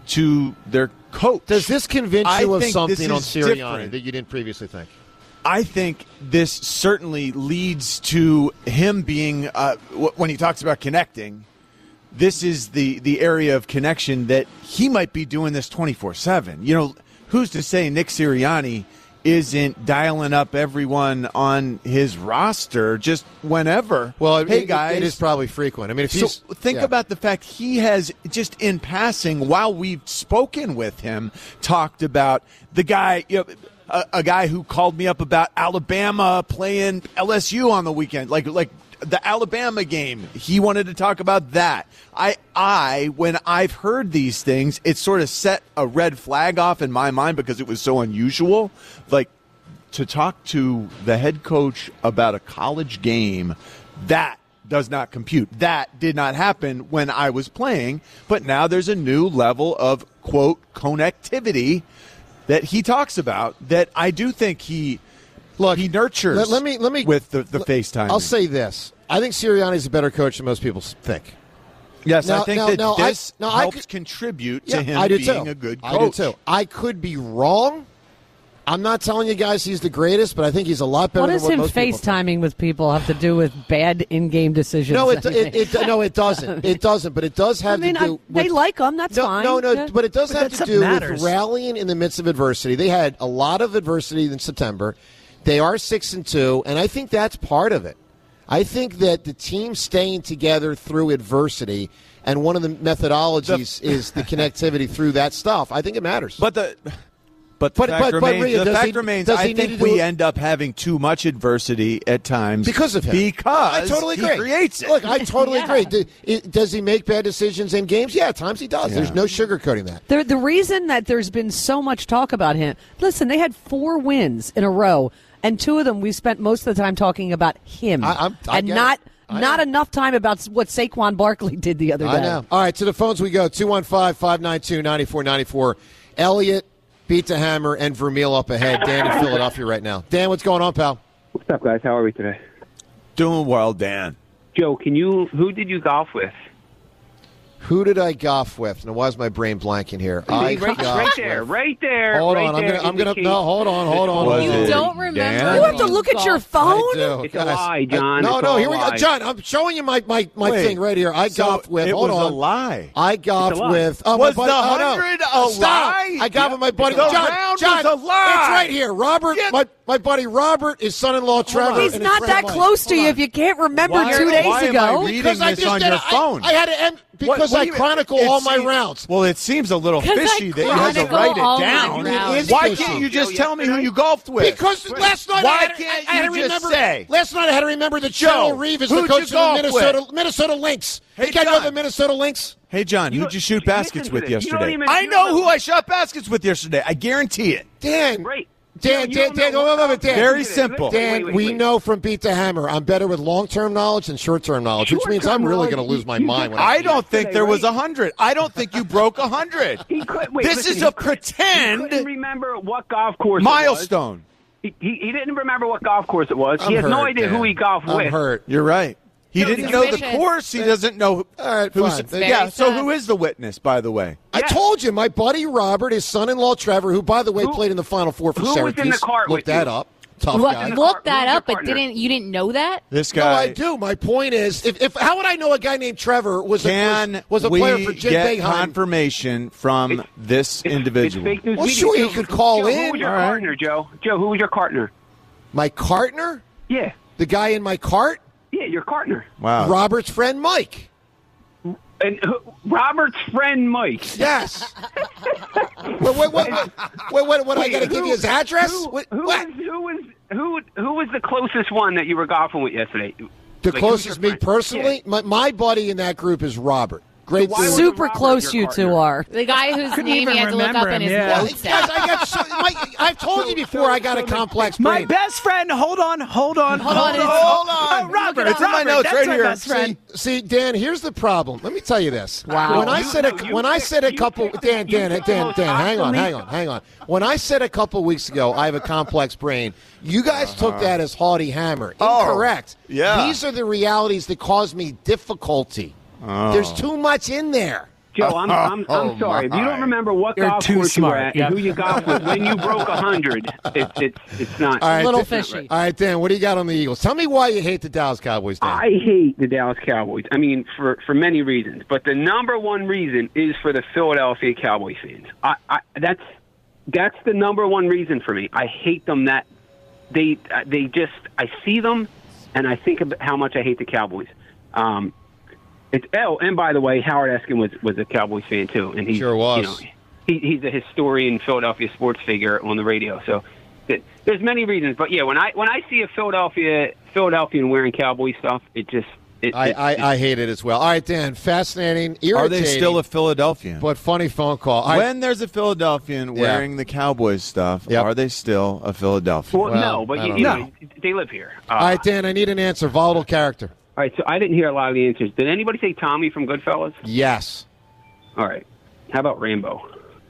Speaker 5: to their coach.
Speaker 2: Does this convince you
Speaker 5: I
Speaker 2: of
Speaker 5: think
Speaker 2: something on Sirianni
Speaker 5: different.
Speaker 2: that you didn't previously think?
Speaker 5: I think this certainly leads to him being, uh, w- when he talks about connecting, this is the, the area of connection that he might be doing this twenty-four seven. You know, who's to say Nick Sirianni isn't dialing up everyone on his roster just whenever.
Speaker 2: Well,
Speaker 5: hey
Speaker 2: it,
Speaker 5: guys,
Speaker 2: it is probably frequent. I mean, if
Speaker 5: so
Speaker 2: he's
Speaker 5: think
Speaker 2: yeah.
Speaker 5: about the fact he has just in passing while we've spoken with him talked about the guy, you know, a, a guy who called me up about Alabama playing L S U on the weekend, like like. The Alabama game, he wanted to talk about that. I, I, when I've heard these things, it sort of set a red flag off in my mind because it was so unusual. Like, to talk to the head coach about a college game, that does not compute. That did not happen when I was playing, but now there's a new level of, quote, connectivity that he talks about that I do think he Look, he nurtures
Speaker 2: let, let me, let me,
Speaker 5: with the, the
Speaker 2: let,
Speaker 5: FaceTime.
Speaker 2: I'll say this. I think Sirianni's a better coach than most people think.
Speaker 5: Yes,
Speaker 2: now,
Speaker 5: I think
Speaker 2: now,
Speaker 5: that
Speaker 2: now,
Speaker 5: this
Speaker 2: I, now,
Speaker 5: helps
Speaker 2: I could,
Speaker 5: contribute
Speaker 2: yeah,
Speaker 5: to him
Speaker 2: I do
Speaker 5: being
Speaker 2: too.
Speaker 5: a good coach.
Speaker 2: I do too. I could be wrong. I'm not telling you guys he's the greatest, but I think he's a lot better
Speaker 3: what
Speaker 2: than
Speaker 3: does
Speaker 2: what
Speaker 3: him
Speaker 2: most people
Speaker 3: FaceTiming
Speaker 2: think.
Speaker 3: with people have to do with bad in-game decisions?
Speaker 2: No, it, it, it no, it doesn't. It doesn't, but it does have
Speaker 3: I mean,
Speaker 2: to do
Speaker 3: I,
Speaker 2: with,
Speaker 3: they like him. That's
Speaker 2: no,
Speaker 3: fine.
Speaker 2: No, no,
Speaker 3: yeah.
Speaker 2: but it does
Speaker 3: but
Speaker 2: have to do
Speaker 4: matters.
Speaker 2: with rallying in the midst of adversity. They had a lot of adversity in September. They are six and two, and I think that's part of it. I think that the team staying together through adversity, and one of the methodologies the, is the connectivity through that stuff. I think it matters.
Speaker 5: But the but the
Speaker 2: but,
Speaker 5: fact
Speaker 2: but,
Speaker 5: remains,
Speaker 2: but Rhea,
Speaker 5: the fact
Speaker 2: he,
Speaker 5: remains I think we end up having too much adversity at times
Speaker 2: because of him.
Speaker 5: Because
Speaker 2: I totally
Speaker 5: he
Speaker 2: agree.
Speaker 5: creates it.
Speaker 2: Look, I totally
Speaker 3: yeah.
Speaker 2: agree. Do, it, does he make bad decisions in games? Yeah, at times he does.
Speaker 5: Yeah.
Speaker 2: There's no sugarcoating that.
Speaker 3: The, the reason that there's been so much talk about him, listen, they had four wins in a row, and two of them we spent most of the time talking about him,
Speaker 2: I, I'm, I
Speaker 3: and
Speaker 2: get
Speaker 3: not
Speaker 2: it. I
Speaker 3: not
Speaker 2: know.
Speaker 3: enough time about what Saquon Barkley did the other day.
Speaker 2: I know. All right, to the phones we go. two one five, five nine two, nine four nine four. Elliot, Beat the Hammer, and Vermeil up ahead. Dan in Philadelphia right now. Dan, what's going on, pal?
Speaker 10: What's up, guys? How are we today?
Speaker 5: Doing well, Dan.
Speaker 10: Joe, can you? Who did you golf with?
Speaker 2: Who did I golf with? Now, why is my brain blanking here? I
Speaker 10: right,
Speaker 2: golfed
Speaker 10: right there,
Speaker 2: with-
Speaker 10: right there.
Speaker 2: Hold
Speaker 10: right
Speaker 2: on, I'm
Speaker 10: there
Speaker 2: gonna, I'm gonna.
Speaker 10: indicates-
Speaker 2: No, hold on, hold on.
Speaker 5: Was
Speaker 6: You
Speaker 5: it
Speaker 6: don't remember?
Speaker 5: Dan?
Speaker 3: You have to look at your phone.
Speaker 2: I do.
Speaker 10: It's a
Speaker 2: Guys,
Speaker 10: lie,
Speaker 2: I-
Speaker 10: John.
Speaker 2: no,
Speaker 10: It's
Speaker 2: no,
Speaker 10: all
Speaker 2: here we go.
Speaker 10: lies.
Speaker 2: John, I'm showing you my, my, my
Speaker 5: Wait,
Speaker 2: thing right here. I
Speaker 5: so
Speaker 2: golfed with.
Speaker 5: it
Speaker 2: Hold
Speaker 5: was
Speaker 2: on.
Speaker 5: a lie.
Speaker 2: I golfed
Speaker 10: It's a lie.
Speaker 2: with. Oh,
Speaker 5: Was
Speaker 2: my buddy,
Speaker 5: the
Speaker 2: oh, no.
Speaker 5: hundred a
Speaker 2: Stop.
Speaker 5: lie?
Speaker 2: I golfed with my buddy.
Speaker 5: The
Speaker 2: John,
Speaker 5: round
Speaker 2: John,
Speaker 5: was a lie.
Speaker 2: It's right here. Robert,
Speaker 5: Get-
Speaker 2: my, my buddy Robert, his son-in-law Trevor.
Speaker 3: He's
Speaker 2: and his
Speaker 3: not
Speaker 2: friend
Speaker 3: that
Speaker 2: Mike.
Speaker 3: close to
Speaker 2: Hold
Speaker 3: you
Speaker 2: on.
Speaker 3: if you can't remember
Speaker 5: Why-
Speaker 3: two days
Speaker 5: why am I
Speaker 3: ago.
Speaker 5: reading
Speaker 2: Because I
Speaker 5: this
Speaker 2: just
Speaker 5: on
Speaker 2: did
Speaker 5: your
Speaker 2: it. I-
Speaker 5: phone?
Speaker 2: I, had to end because
Speaker 5: What- what
Speaker 2: I
Speaker 5: do you-
Speaker 2: chronicle
Speaker 5: it
Speaker 2: all my
Speaker 5: seems-
Speaker 2: rounds.
Speaker 5: Well, it seems a little
Speaker 6: Because I
Speaker 5: fishy that you had to
Speaker 6: chronicle
Speaker 5: write
Speaker 6: all
Speaker 5: it
Speaker 6: my
Speaker 5: down.
Speaker 6: rounds.
Speaker 2: It is
Speaker 5: Why
Speaker 2: fishy.
Speaker 5: can't you just tell me who you golfed with?
Speaker 2: Because last night
Speaker 5: Why
Speaker 2: I had,
Speaker 5: can't
Speaker 2: I had
Speaker 5: you
Speaker 2: to
Speaker 5: just
Speaker 2: remember,
Speaker 5: say?
Speaker 2: Last night I had to remember that
Speaker 5: Joe,
Speaker 2: Cheryl Reeve is the
Speaker 5: who'd
Speaker 2: coach
Speaker 5: you
Speaker 2: of the
Speaker 5: golf
Speaker 2: Minnesota
Speaker 5: with?
Speaker 2: Minnesota Lynx.
Speaker 5: Hey,
Speaker 2: you guys know
Speaker 5: John.
Speaker 2: the Minnesota Lynx?
Speaker 5: Hey, John,
Speaker 10: You
Speaker 5: who'd you shoot
Speaker 10: listen
Speaker 5: baskets
Speaker 10: to
Speaker 5: with
Speaker 10: this. You don't
Speaker 5: yesterday?
Speaker 10: even-
Speaker 5: I
Speaker 10: you
Speaker 5: know
Speaker 10: don't-
Speaker 5: who I shot baskets with yesterday. I guarantee it.
Speaker 2: Dan,
Speaker 10: Right.
Speaker 2: Dan,
Speaker 10: You
Speaker 2: Dan,
Speaker 10: don't
Speaker 2: Dan,
Speaker 10: know
Speaker 2: wait, wait,
Speaker 10: what-
Speaker 2: wait, Dan.
Speaker 5: Very
Speaker 10: Listen,
Speaker 5: simple.
Speaker 10: listen,
Speaker 2: Dan,
Speaker 10: wait, wait,
Speaker 2: we
Speaker 10: wait.
Speaker 2: know from Beat the Hammer, I'm better with long-term knowledge than short-term knowledge, which means I'm
Speaker 10: Short-term
Speaker 2: really going to
Speaker 10: knowledge,
Speaker 2: lose my
Speaker 10: you-
Speaker 2: mind. When
Speaker 5: I
Speaker 2: I,
Speaker 5: don't think
Speaker 10: Yesterday,
Speaker 5: there was
Speaker 10: right?
Speaker 5: a hundred. I don't think you broke a hundred.
Speaker 10: He could, wait,
Speaker 5: This
Speaker 10: listen,
Speaker 5: is
Speaker 10: he
Speaker 5: a
Speaker 10: couldn't- He
Speaker 5: pretend
Speaker 10: couldn't remember what golf course it was.
Speaker 5: milestone.
Speaker 10: He, he, he didn't remember what golf course it was.
Speaker 2: I'm
Speaker 10: he has no
Speaker 2: hurt,
Speaker 10: idea
Speaker 2: Dan.
Speaker 10: who he golfed
Speaker 2: I'm
Speaker 10: with.
Speaker 2: hurt.
Speaker 5: You're right. He
Speaker 6: No,
Speaker 5: didn't
Speaker 6: he's
Speaker 5: know the
Speaker 6: suspicious.
Speaker 5: course. He doesn't know.
Speaker 2: All right,
Speaker 5: who's,
Speaker 2: fine.
Speaker 6: Very
Speaker 5: yeah. So
Speaker 6: sad.
Speaker 5: who is the witness, by the way?
Speaker 2: I told you, my buddy Robert, his son-in-law Trevor, who, by the way,
Speaker 10: Who-
Speaker 2: played in the Final Four for
Speaker 10: who was in
Speaker 2: Syracuse.
Speaker 10: the cart
Speaker 2: Look
Speaker 10: with
Speaker 2: that
Speaker 10: you?
Speaker 2: up. Tough
Speaker 6: Look,
Speaker 2: guy.
Speaker 10: the
Speaker 6: look
Speaker 10: car-
Speaker 6: that
Speaker 10: who's your
Speaker 6: up, but
Speaker 10: partner?
Speaker 6: didn't you didn't know that?
Speaker 5: This
Speaker 2: No,
Speaker 5: guy.
Speaker 2: I do. My point is, if, if how would I know a guy named Trevor was a,
Speaker 5: Can
Speaker 2: was, was a
Speaker 5: we
Speaker 2: player for Jim
Speaker 5: get
Speaker 2: Boeheim?
Speaker 5: confirmation from
Speaker 10: It's-
Speaker 5: this
Speaker 10: It's-
Speaker 5: individual?
Speaker 10: It's fake news
Speaker 2: Well,
Speaker 10: media.
Speaker 2: sure, he
Speaker 10: Joe,
Speaker 2: could call
Speaker 10: Joe,
Speaker 2: in.
Speaker 10: Who was your
Speaker 5: All right.
Speaker 10: partner, Joe? Joe, who was your partner?
Speaker 2: My partner,
Speaker 10: Yeah.
Speaker 2: the guy in my cart,
Speaker 10: Yeah, your partner.
Speaker 5: Wow.
Speaker 2: Robert's friend Mike.
Speaker 10: And who, Robert's friend Mike.
Speaker 2: Yes. wait, wait, wait, wait, wait, wait, what? I
Speaker 10: Wait,
Speaker 2: got to give
Speaker 10: who-
Speaker 2: you his address?
Speaker 10: Who,
Speaker 2: What-
Speaker 10: who
Speaker 2: what?
Speaker 10: was who was who who was the closest one that you were golfing with yesterday?
Speaker 2: The
Speaker 10: Like, who's
Speaker 2: closest
Speaker 10: your
Speaker 2: me
Speaker 10: friend?
Speaker 2: personally, my, my buddy in that group is Robert. Great
Speaker 10: why
Speaker 2: dude.
Speaker 10: was
Speaker 3: Super
Speaker 10: Robert
Speaker 3: close
Speaker 10: your
Speaker 3: you two
Speaker 10: partner?
Speaker 3: are.
Speaker 6: The guy whose
Speaker 4: Couldn't
Speaker 6: name
Speaker 4: even
Speaker 6: he had to look up
Speaker 4: remember
Speaker 6: in
Speaker 4: him,
Speaker 6: his
Speaker 4: yeah.
Speaker 2: Well,
Speaker 6: notes.
Speaker 2: guys, I got so, my, I've told you before I got a complex
Speaker 4: My
Speaker 2: brain.
Speaker 4: best friend. Hold on. Hold on.
Speaker 6: Hold on, it's-
Speaker 4: Hold
Speaker 5: on.
Speaker 4: Oh, Robert.
Speaker 5: It's in my
Speaker 4: Robert,
Speaker 5: notes
Speaker 4: that's
Speaker 5: right
Speaker 4: my
Speaker 5: here.
Speaker 4: best friend.
Speaker 2: See, see, Dan, here's the problem. Let me tell you this.
Speaker 3: Wow.
Speaker 2: When I
Speaker 10: You-
Speaker 2: said a
Speaker 10: no, you
Speaker 2: when I
Speaker 10: picked-
Speaker 2: said a
Speaker 10: you
Speaker 2: couple
Speaker 10: picked-
Speaker 2: Dan,
Speaker 10: you
Speaker 2: Dan,
Speaker 10: picked
Speaker 2: Dan,
Speaker 10: the
Speaker 2: Dan,
Speaker 10: most
Speaker 2: hang on,
Speaker 10: obsolete-
Speaker 2: hang on, hang on. When I said a couple weeks ago I have a complex brain, you guys took that as haughty hammer.
Speaker 5: Oh,
Speaker 2: Incorrect.
Speaker 5: yeah.
Speaker 2: These are the realities that cause me difficulty. There's too much in there.
Speaker 10: Joe, I'm I'm, I'm
Speaker 5: Oh,
Speaker 10: sorry. If you
Speaker 5: my.
Speaker 10: don't remember what
Speaker 4: You're
Speaker 10: golf
Speaker 4: too
Speaker 10: course you were
Speaker 4: smart,
Speaker 10: at
Speaker 4: yeah.
Speaker 10: and who you golfed with when you broke a hundred, it, it's it's not.
Speaker 2: All right,
Speaker 3: little
Speaker 2: Dan-
Speaker 3: fishy.
Speaker 2: All right, Dan, what do you got on the Eagles? Tell me why you hate the Dallas Cowboys, Dan.
Speaker 10: I hate the Dallas Cowboys. I mean, for, for many reasons, but the number one reason is for the Philadelphia Cowboys fans. I, I that's that's the number one reason for me. I hate them. That they they just I see them, and I think about how much I hate the Cowboys. Um, it's oh, and by the way, Howard Eskin was was a Cowboys fan too, and he
Speaker 2: Sure was.
Speaker 10: You know, he, he's a historian, Philadelphia sports figure on the radio. So th- there's many reasons, but yeah, when I when I see a Philadelphia Philadelphian wearing Cowboy stuff, it just it,
Speaker 2: I,
Speaker 10: it,
Speaker 2: I,
Speaker 10: it-
Speaker 2: I hate it as well. All right, Dan, fascinating, irritating.
Speaker 5: Are they still a Philadelphian?
Speaker 2: but funny phone call. All right,
Speaker 5: When there's a Philadelphian
Speaker 2: Yeah.
Speaker 5: wearing the Cowboys stuff,
Speaker 2: Yep.
Speaker 5: are they still a Philadelphian?
Speaker 10: well,
Speaker 2: well,
Speaker 10: no, but
Speaker 2: I
Speaker 10: you,
Speaker 2: don't
Speaker 10: you
Speaker 2: know.
Speaker 10: know, they live here. Uh,
Speaker 2: all right, Dan, I need an answer. Volatile character.
Speaker 10: all right, so I didn't hear a lot of the answers. Did anybody say Tommy from Goodfellas?
Speaker 2: Yes.
Speaker 10: All right, how about Rambo?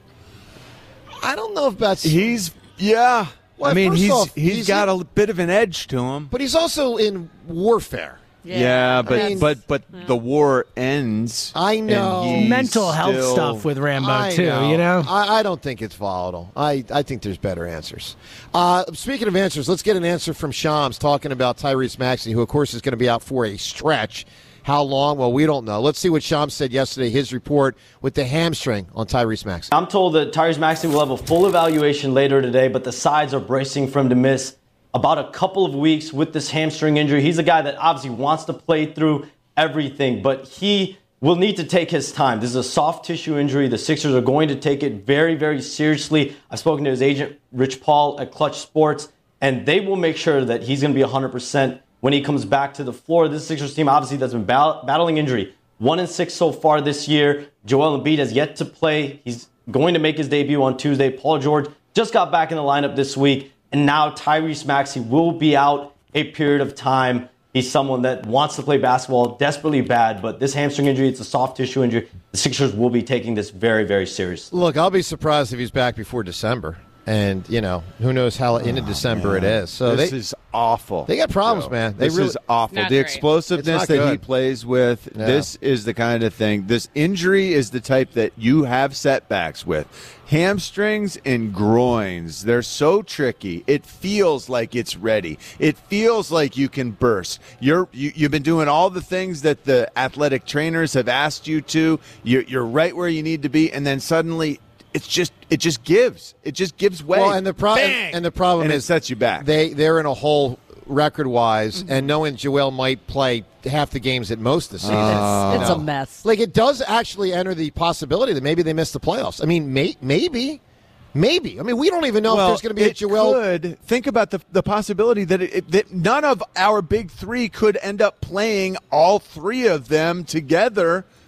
Speaker 2: I don't know if that's.
Speaker 5: He's yeah.
Speaker 2: Well,
Speaker 5: I mean,
Speaker 2: first
Speaker 5: he's
Speaker 2: off,
Speaker 5: he's
Speaker 2: he's
Speaker 5: got
Speaker 2: in-
Speaker 5: a bit of an edge to him.
Speaker 2: but he's also in warfare.
Speaker 5: Yeah, but
Speaker 2: I mean-
Speaker 5: but but the war ends.
Speaker 2: I
Speaker 5: and
Speaker 2: know.
Speaker 5: he's
Speaker 4: Mental health
Speaker 5: still-
Speaker 4: stuff with Rambo
Speaker 2: I
Speaker 4: too. You know.
Speaker 2: I, I don't think it's volatile. I, I think there's better answers. Uh, speaking of answers, let's get an answer from Shams talking about Tyrese Maxey, who, of course, is going to be out for a stretch. How long? Well, we don't know. Let's see what Shams said yesterday, his report with the hamstring on Tyrese Maxey.
Speaker 11: I'm told that Tyrese Maxey will have a full evaluation later today, but the sides are bracing for him to miss about a couple of weeks with this hamstring injury. He's a guy that obviously wants to play through everything, but he will need to take his time. This is a soft tissue injury. The Sixers are going to take it very, very seriously. I've spoken to his agent, Rich Paul, at Clutch Sports, and they will make sure that he's going to be one hundred percent when he comes back to the floor. This Sixers team, obviously, that's been bat- battling injury. One and six so far this year. Joel Embiid has yet to play. He's going to make his debut on Tuesday. Paul George just got back in the lineup this week. And now Tyrese Maxey will be out a period of time. He's someone that wants to play basketball desperately bad, but this hamstring injury, it's a soft tissue injury. The Sixers will be taking this very, very seriously.
Speaker 2: Look, I'll be surprised if he's back before December. And, you know, who knows how into December it is. So
Speaker 5: this
Speaker 2: they,
Speaker 5: is awful.
Speaker 2: they got problems,
Speaker 5: Joe.
Speaker 2: man. They
Speaker 5: This
Speaker 2: really,
Speaker 5: is awful.
Speaker 6: Not
Speaker 5: The
Speaker 6: great.
Speaker 5: explosiveness
Speaker 2: It's not
Speaker 5: that he
Speaker 2: good.
Speaker 5: plays with,
Speaker 2: Yeah.
Speaker 5: this is the kind of thing. This injury is the type that you have setbacks with. Hamstrings and groins, they're so tricky. It feels like it's ready. It feels like you can burst. You're, you, you've been doing all the things that the athletic trainers have asked you to. You're, you're right where you need to be, and then suddenly it's just it just gives. It just gives way.
Speaker 2: Well, and the problem
Speaker 5: Bang!
Speaker 2: and the problem
Speaker 5: And it
Speaker 2: is
Speaker 5: sets you back.
Speaker 2: They they're in a hole record wise, and knowing Joel might play half the games at most this season.
Speaker 3: It's, it's
Speaker 2: you
Speaker 3: a
Speaker 2: know.
Speaker 3: mess.
Speaker 2: Like it does actually enter the possibility that maybe they miss the playoffs. I mean, may, maybe, maybe. I mean, we don't even know if there's going to be a
Speaker 5: it
Speaker 2: Joel.
Speaker 5: could. Think about the the possibility that it, that none of our big three could end up playing all three of them together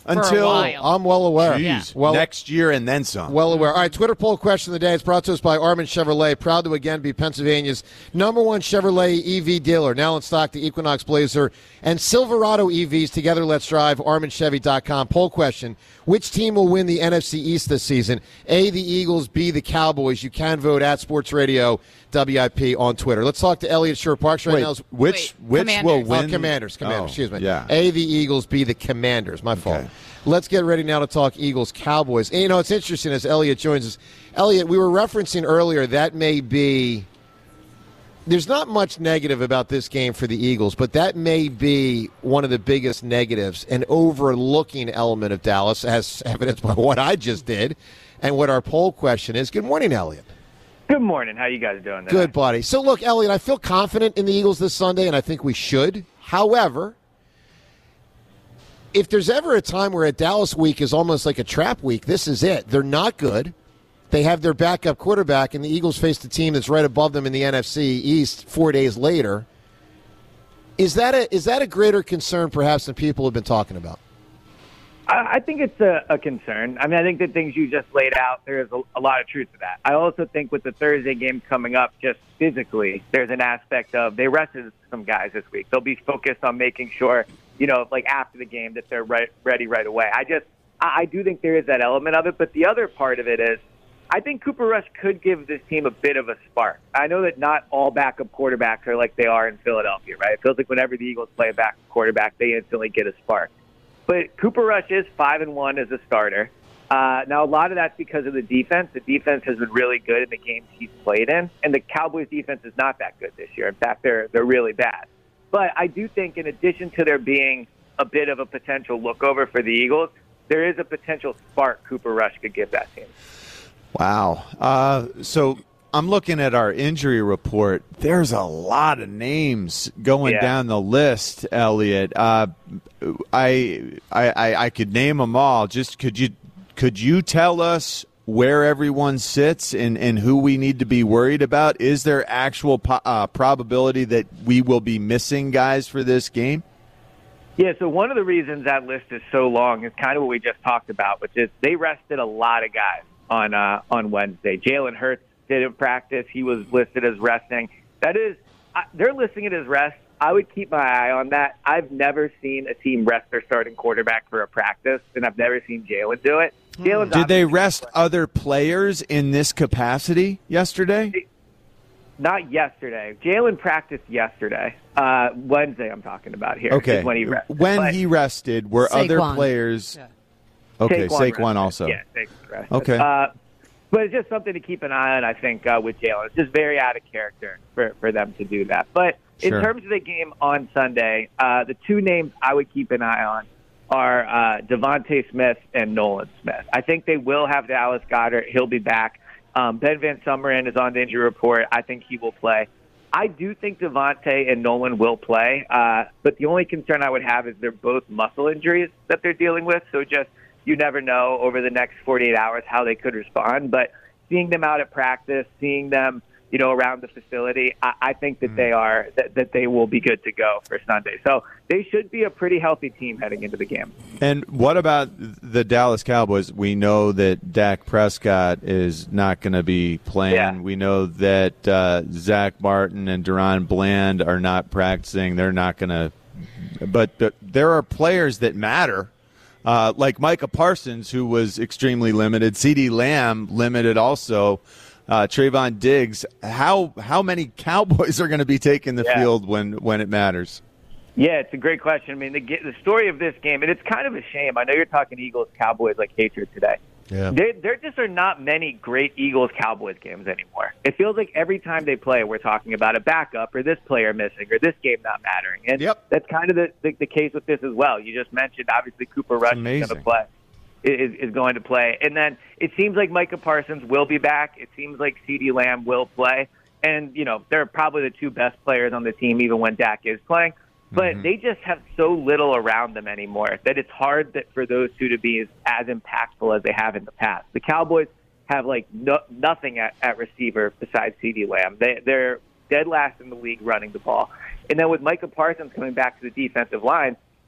Speaker 5: until
Speaker 2: I'm well aware.
Speaker 5: Geez,
Speaker 2: well,
Speaker 5: next year and then some.
Speaker 2: Well aware. All right, Twitter poll question of the day. It's brought to us by Armin Chevrolet. Proud to again be Pennsylvania's number one Chevrolet E V dealer. Now in stock, the Equinox Blazer and Silverado E Vs. Together, let's drive. Armin Chevy dot com. Poll question. Which team will win the N F C East this season? A, the Eagles. B, the Cowboys. You can vote at Sports Radio W I P on Twitter. Let's talk to Elliot Sherwood Parks right
Speaker 5: Wait,
Speaker 2: now.
Speaker 5: which
Speaker 6: Wait,
Speaker 5: which will win?
Speaker 2: Oh, Commanders. Commanders.
Speaker 5: Oh,
Speaker 2: excuse me.
Speaker 5: Yeah.
Speaker 2: A, the Eagles. B, the Commanders. My fault.
Speaker 5: Okay.
Speaker 2: Let's get ready now to talk Eagles-Cowboys. And, you know, it's interesting as Elliot joins us. Elliot, we were referencing earlier that may be – there's not much negative about this game for the Eagles, but that may be one of the biggest negatives, an overlooking element of Dallas, as evidenced by what I just did and what our poll question is. Good morning, Elliot.
Speaker 12: Good morning. How you guys doing today?
Speaker 2: Good, buddy. So, look, Elliot, I feel confident in the Eagles this Sunday, and I think we should. However – if there's ever a time where a Dallas week is almost like a trap week, this is it. They're not good. They have their backup quarterback, and the Eagles face a team that's right above them in the N F C East four days later. Is that a is that a greater concern, perhaps, than people have been talking about?
Speaker 12: I, I think it's a, a concern. I mean, I think the things you just laid out, there's a, a lot of truth to that. I also think with the Thursday game coming up, just physically, there's an aspect of they rested some guys this week. They'll be focused on making sure, you know, like after the game that they're right, ready right away. I just, I, I do think there is that element of it. But the other part of it is, I think Cooper Rush could give this team a bit of a spark. I know that not all backup quarterbacks are like they are in Philadelphia, right? It feels like whenever the Eagles play a backup quarterback, they instantly get a spark. But Cooper Rush is five and one as a starter. Uh, now, a lot of that's because of the defense. The defense has been really good in the games he's played in, and the Cowboys' defense is not that good this year. In fact, they're they're really bad. But I do think, in addition to there being a bit of a potential lookover for the Eagles, there is a potential spark Cooper Rush could give that team.
Speaker 5: Wow. Uh, so I'm looking at our injury report. There's a lot of names going
Speaker 12: Yeah.
Speaker 5: down the list, Elliot. Uh, I, I I could name them all. Just could you could you tell us where everyone sits and, and who we need to be worried about? Is there actual po- uh, probability that we will be missing guys for this game?
Speaker 12: Yeah, so one of the reasons that list is so long is kind of what we just talked about, which is they rested a lot of guys on uh, on Wednesday. Jalen Hurts didn't practice. He was listed as resting. That is, uh, they're listing it as rest. I would keep my eye on that. I've never seen a team rest their starting quarterback for a practice, and I've never seen Jalen do it. Jalen's
Speaker 5: Did they
Speaker 12: obviously-
Speaker 5: rest other players in this capacity yesterday?
Speaker 12: Not yesterday. Jalen practiced yesterday. Uh, Wednesday, I'm talking about here.
Speaker 5: Okay.
Speaker 12: is when he rested.
Speaker 5: When
Speaker 12: But
Speaker 5: he rested, were other
Speaker 3: Saquon.
Speaker 5: players? Okay,
Speaker 12: Saquon
Speaker 5: Saquon
Speaker 12: rested.
Speaker 5: also.
Speaker 12: Yeah, Saquon rested.
Speaker 5: Okay.
Speaker 12: Uh, but it's just something to keep an eye on, I think, uh, with Jalen. It's just very out of character for, for them to do that. But in
Speaker 5: Sure.
Speaker 12: terms of the game on Sunday, uh, the two names I would keep an eye on are uh, Devontae Smith and Nolan Smith. I think they will have Dallas Goedert. He'll be back. Um, Ben Van Sumeren is on the injury report. I think he will play. I do think Devontae and Nolan will play, uh, but the only concern I would have is they're both muscle injuries that they're dealing with. So just you never know over the next forty-eight hours how they could respond. But seeing them out at practice, seeing them, you know, around the facility, I, I think that they are that, that they will be good to go for Sunday. So they should be a pretty healthy team heading into the game.
Speaker 5: And what about the Dallas Cowboys? We know that Dak Prescott is not going to be playing.
Speaker 12: Yeah.
Speaker 5: We know that uh, Zach Martin and Deron Bland are not practicing. They're not going to. But the, there are players that matter, uh, like Micah Parsons, who was extremely limited. CeeDee Lamb, limited also. Uh, Trayvon Diggs. How how many Cowboys are going to be taking the
Speaker 12: Yeah.
Speaker 5: field when, when it matters?
Speaker 12: Yeah, it's a great question. I mean, the, the story of this game, and it's kind of a shame. I know you're talking Eagles, Cowboys like hatred today.
Speaker 2: Yeah.
Speaker 12: There, there just are not many great Eagles-Cowboys games anymore. It feels like every time they play, we're talking about a backup or this player missing or this game not mattering. And
Speaker 2: Yep.
Speaker 12: that's kind of the, the, the case with this as well. You just mentioned, obviously, Cooper Rush is going to
Speaker 5: amazing.
Speaker 12: play. Is, is going to play. And then it seems like Micah Parsons will be back. It seems like CeeDee Lamb will play. And, you know, they're probably the two best players on the team, even when Dak is playing. But
Speaker 5: Mm-hmm.
Speaker 12: they just have so little around them anymore that it's hard that for those two to be as, as impactful as they have in the past. The Cowboys have, like, no, nothing at, at receiver besides CeeDee Lamb. They, they're dead last in the league running the ball. And then with Micah Parsons coming back to the defensive line,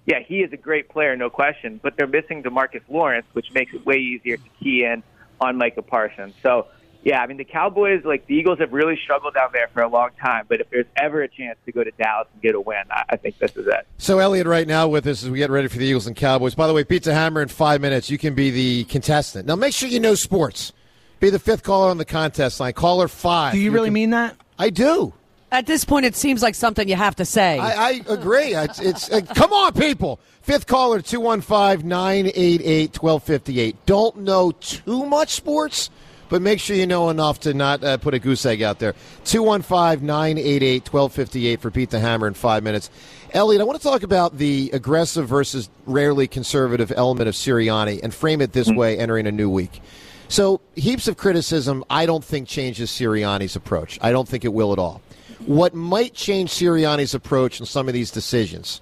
Speaker 12: yeah, he is a great player, no question, but they're missing DeMarcus Lawrence, which makes it way easier to key in on Micah Parsons. So, yeah, I mean, the Cowboys, like the Eagles, have really struggled down there for a long time, but if there's ever a chance to go to Dallas and get a win, I, I think this is it.
Speaker 2: So, Elliot, right now with us as we get ready for the Eagles and Cowboys. By the way, Pizza Hammer in five minutes, you can be the contestant. Now, make sure you know sports. Be the fifth caller on the contest line. Caller five.
Speaker 4: Do you, you really can, mean that?
Speaker 2: I do.
Speaker 3: At this point, it seems like something you have to say.
Speaker 2: I, I agree. It's, it's uh, come on, people. Fifth caller, two one five, nine eight eight, one two five eight. Don't know too much sports, but make sure you know enough to not uh, put a goose egg out there. two one five, nine eight eight, one two five eight for Pete the Hammer in five minutes. Elliot, I want to talk about the aggressive versus rarely conservative element of Sirianni and frame it this mm-hmm. way entering a new week. So, heaps of criticism I don't think changes Sirianni's approach. I don't think it will at all. What might change Sirianni's approach in some of these decisions?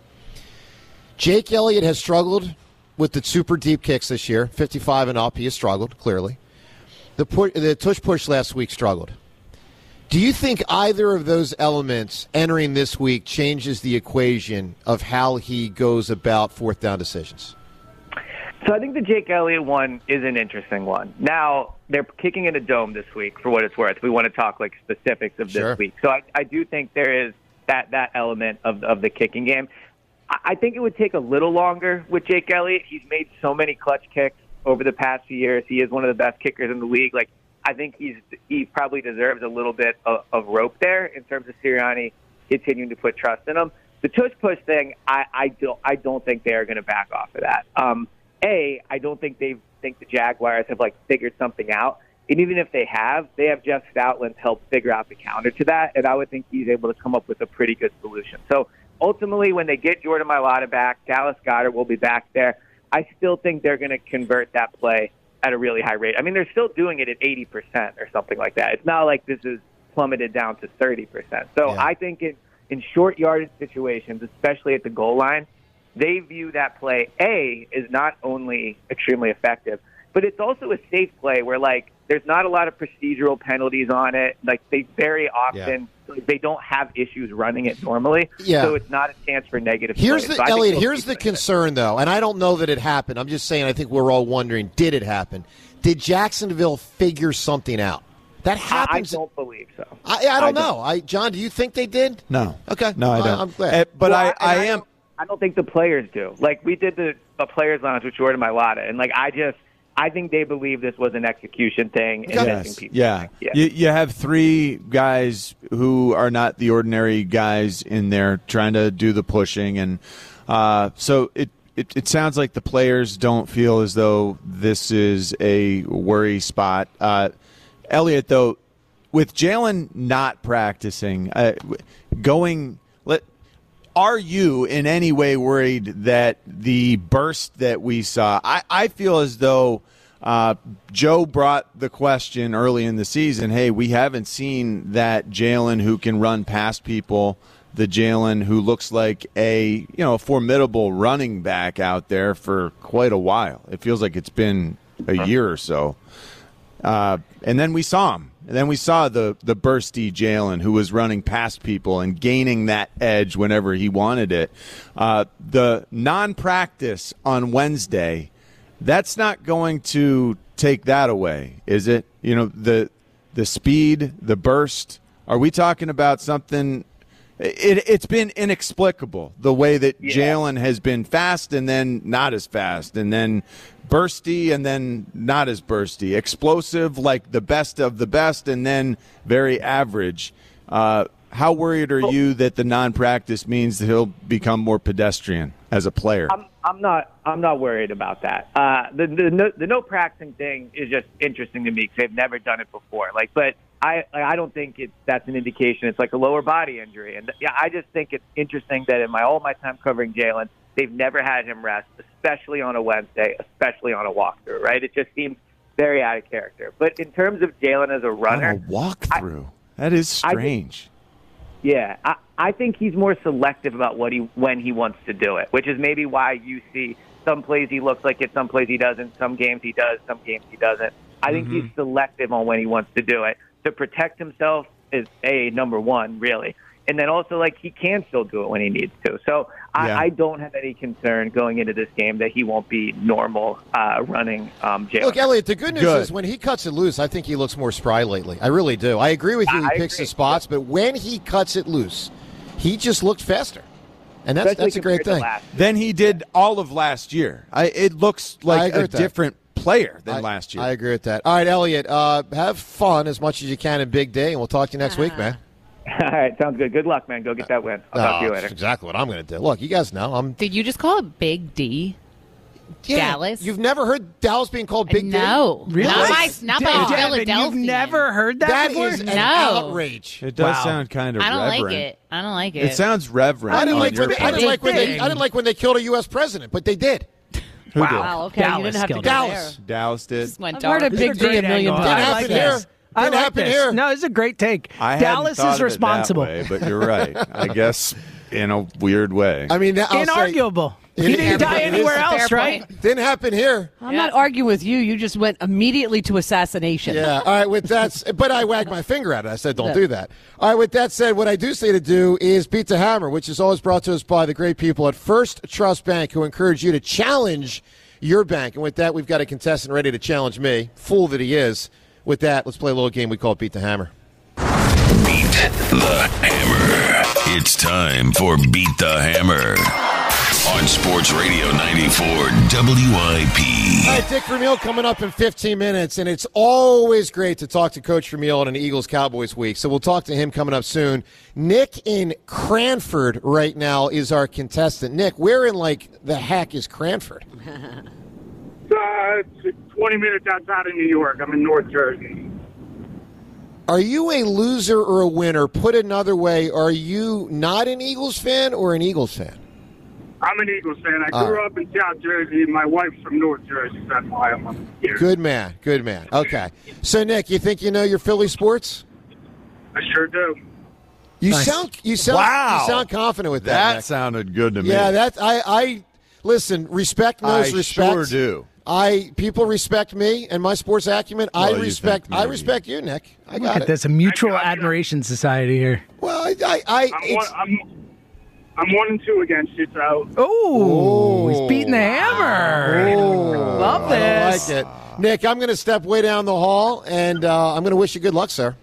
Speaker 2: Jake Elliott has struggled with the super deep kicks this year, fifty-five and up. He has struggled, clearly. The, pu- the tush push last week struggled. Do you think either of those elements entering this week changes the equation of how he goes about fourth down decisions?
Speaker 12: So I think the Jake Elliott one is an interesting one. Now, they're kicking in a dome this week, for what it's worth. We want to talk like specifics of this
Speaker 2: sure.
Speaker 12: week. So I, I do think there is that, that element of, of the kicking game. I, I think it would take a little longer with Jake Elliott. He's made so many clutch kicks over the past few years. He is one of the best kickers in the league. Like, I think he's he probably deserves a little bit of, of rope there in terms of Sirianni continuing to put trust in him. The tush push thing, I, I don't I don't think they are going to back off of that. Um, A, I don't think they think the Jaguars have like figured something out. And even if they have, they have Jeff Stoutland help figure out the counter to that. And I would think he's able to come up with a pretty good solution. So ultimately, when they get Jordan Mailata back, Dallas Goedert will be back there. I still think they're going to convert that play at a really high rate. I mean, they're still doing it at eighty percent or something like that. It's not like this is plummeted down to thirty percent. So yeah. I think in, in short yardage situations, especially at the goal line, they view that play, A, is not only extremely effective, but it's also a safe play where, like, there's not a lot of procedural penalties on it. Like, they very often, yeah. they don't have issues running it normally.
Speaker 2: Yeah.
Speaker 12: So it's not a chance for negative
Speaker 2: here's
Speaker 12: plays.
Speaker 2: The,
Speaker 12: so
Speaker 2: Elliot, here's the concern, it. though, and I don't know that it happened. I'm just saying I think we're all wondering, did it happen? Did Jacksonville figure something out? That happens.
Speaker 12: I don't believe so.
Speaker 2: I, I don't
Speaker 12: I
Speaker 2: know.
Speaker 12: don't.
Speaker 2: I John, do you think they did?
Speaker 5: No.
Speaker 2: Okay.
Speaker 5: No, I don't.
Speaker 2: I, I'm glad.
Speaker 5: Uh, but
Speaker 12: well,
Speaker 5: I, I,
Speaker 12: I
Speaker 5: am.
Speaker 12: Don't, I don't think the players do. Like, we did the, the players lounge with Jordan Mailata, and, like, I just – I think they believe this was an execution thing. And
Speaker 5: yes.
Speaker 12: people
Speaker 5: yeah.
Speaker 12: yeah.
Speaker 5: You, you have three guys who are not the ordinary guys in there trying to do the pushing. And uh, so it, it, it sounds like the players don't feel as though this is a worry spot. Uh, Elliot, though, with Jalen not practicing, uh, going let. Are you in any way worried that the burst that we saw, I, I feel as though uh, Joe brought the question early in the season, hey, we haven't seen that Jalen who can run past people, the Jalen who looks like a you know a formidable running back out there for quite a while. It feels like it's been a year or so. Uh, and then we saw him. And then we saw the, the bursty Jalen who was running past people and gaining that edge whenever he wanted it. Uh, the non-practice on Wednesday, that's not going to take that away, is it? You know, the the speed, the burst. Are we talking about something? It, it's been inexplicable, the way that yeah. Jalen has been fast and then not as fast, and then bursty and then not as bursty, explosive like the best of the best and then very average. Uh, how worried are you that the non-practice means that he'll become more pedestrian as a player?
Speaker 12: I'm, I'm not. I'm not worried about that. Uh, the the no, the no practicing thing is just interesting to me because they've never done it before. Like, but I I don't think it's that's an indication. It's like a lower body injury, and yeah, I just think it's interesting that in my all my time covering Jalen, they've never had him rest, especially on a Wednesday, especially on a walkthrough. Right? It just seems very out of character. But in terms of Jalen as a runner,
Speaker 5: on a walkthrough, I, that is strange.
Speaker 12: I, Yeah, I, I think he's more selective about what he when he wants to do it, which is maybe why you see some plays he looks like it, some plays he doesn't, some games he does, some games he doesn't. I think mm-hmm. he's selective on when he wants to do it. To protect himself is, A, number one, really. And then also, like, he can still do it when he needs to. So I,
Speaker 5: Yeah.
Speaker 12: I don't have any concern going into this game that he won't be normal uh, running um, Jalen.
Speaker 2: Look, Elliot, the good news
Speaker 5: Good.
Speaker 2: is when he cuts it loose, I think he looks more spry lately. I really do. I agree with you. He
Speaker 12: I
Speaker 2: picks
Speaker 12: agree.
Speaker 2: the spots, but when he cuts it loose, he just looked faster. And that's,
Speaker 12: Especially
Speaker 2: that's a great
Speaker 12: compared to
Speaker 2: thing.
Speaker 12: last year.
Speaker 5: Than he did all of last year. I, it looks
Speaker 2: I
Speaker 5: like
Speaker 2: agree
Speaker 5: a
Speaker 2: with that.
Speaker 5: different player than
Speaker 2: I,
Speaker 5: last year.
Speaker 2: I agree with that. All right, Elliot, uh, have fun as much as you can in Big Day, and we'll talk to you next week, man.
Speaker 12: All right, sounds good. Good luck, man. Go get that win. I'll talk to you
Speaker 2: Oh,
Speaker 12: later.
Speaker 2: that's exactly what I'm going to do. Look, you guys know. I'm
Speaker 6: Did you just call it Big D?
Speaker 2: yeah,
Speaker 6: Dallas?
Speaker 2: You've never heard Dallas being called Big D?
Speaker 6: No.
Speaker 4: Really?
Speaker 6: Not by, not by
Speaker 4: Devin,
Speaker 6: Philadelphia.
Speaker 4: You've never heard that,
Speaker 2: That
Speaker 4: before?
Speaker 2: is an
Speaker 6: No.
Speaker 2: outrage.
Speaker 5: It does
Speaker 4: Wow.
Speaker 5: sound kind of
Speaker 6: I don't
Speaker 5: reverent.
Speaker 6: like it. I don't like it.
Speaker 5: It sounds reverent.
Speaker 2: I didn't
Speaker 5: on
Speaker 2: like
Speaker 5: your
Speaker 2: when they, I
Speaker 5: part.
Speaker 2: didn't like when they
Speaker 4: Big.
Speaker 2: I didn't like when they killed a U S president, but they did.
Speaker 5: Who
Speaker 4: Wow.
Speaker 5: did?
Speaker 3: Wow, okay. you
Speaker 4: Dallas
Speaker 3: didn't have to
Speaker 4: killed
Speaker 3: go
Speaker 4: it.
Speaker 2: Dallas.
Speaker 3: there.
Speaker 5: Dallas did.
Speaker 6: Just went
Speaker 3: I've heard
Speaker 6: dark.
Speaker 3: of
Speaker 4: This is
Speaker 3: Big
Speaker 4: a great
Speaker 3: D a million
Speaker 4: angle.
Speaker 2: Didn't
Speaker 4: I
Speaker 3: times.
Speaker 2: happen
Speaker 4: like
Speaker 2: here.
Speaker 4: this. I
Speaker 2: Didn't
Speaker 4: like
Speaker 2: happen
Speaker 4: this.
Speaker 2: here.
Speaker 4: No, it's a great take.
Speaker 5: I
Speaker 4: Dallas
Speaker 5: hadn't thought
Speaker 4: is
Speaker 5: of it
Speaker 4: responsible.
Speaker 5: that way, but you're right. I guess in a weird way.
Speaker 2: I mean, I'll say,
Speaker 4: Inarguable.
Speaker 2: It
Speaker 4: He
Speaker 2: is-
Speaker 4: didn't die
Speaker 2: it is
Speaker 4: anywhere
Speaker 2: a
Speaker 4: else,
Speaker 6: fair
Speaker 4: right?
Speaker 6: point.
Speaker 2: didn't happen here.
Speaker 3: I'm
Speaker 6: Yeah.
Speaker 3: not arguing with you. You just went immediately to assassination.
Speaker 2: Yeah. All right. With that, s- but I wagged my finger at it. I said, "Don't do that." All right. With that said, what I do say to do is beat the hammer, which is always brought to us by the great people at First Trust Bank, who encourage you to challenge your bank. And with that, we've got a contestant ready to challenge me, fool that he is. With that, let's play a little game we call Beat the Hammer.
Speaker 13: Beat the Hammer. It's time for Beat the Hammer on Sports Radio ninety-four W I P.
Speaker 2: All right, Dick Vermeil coming up in fifteen minutes, and it's always great to talk to Coach Vermeil on an Eagles-Cowboys week, so we'll talk to him coming up soon. Nick in Cranford right now is our contestant. Nick, where in, like, the heck is Cranford?
Speaker 14: Uh, it's twenty minutes outside of New York. I'm in North Jersey.
Speaker 2: Are you a loser or a winner? Put another way, are you not an Eagles fan or an Eagles fan?
Speaker 14: I'm an Eagles fan. I
Speaker 2: All
Speaker 14: grew
Speaker 2: right.
Speaker 14: up in South Jersey. My wife's from North Jersey. So that's why I'm up here.
Speaker 2: Good man, good man. Okay. So, Nick, you think you know your Philly sports?
Speaker 14: I sure do.
Speaker 2: You
Speaker 4: Nice.
Speaker 2: sound you sound
Speaker 5: Wow.
Speaker 2: you sound confident with that.
Speaker 5: that
Speaker 2: Nick.
Speaker 5: sounded good to me.
Speaker 2: Yeah, that I I listen, respect knows
Speaker 5: I
Speaker 2: respect.
Speaker 5: sure do.
Speaker 2: I people respect me and my sports acumen. I
Speaker 5: Well, you
Speaker 2: respect
Speaker 5: think
Speaker 2: I
Speaker 5: maybe.
Speaker 2: respect you, Nick. I
Speaker 4: Look
Speaker 2: got
Speaker 4: at
Speaker 2: it.
Speaker 4: this, a mutual
Speaker 14: I got you.
Speaker 4: admiration society here.
Speaker 2: Well, I I, I
Speaker 14: I'm one,
Speaker 2: it's,
Speaker 14: I'm, I'm one and two against you, so
Speaker 4: Oh, he's beating the hammer.
Speaker 2: oh,
Speaker 4: Love
Speaker 2: I
Speaker 4: this.
Speaker 2: like it. Nick, I'm going to step way down the hall, and uh, I'm going to wish you good luck, sir.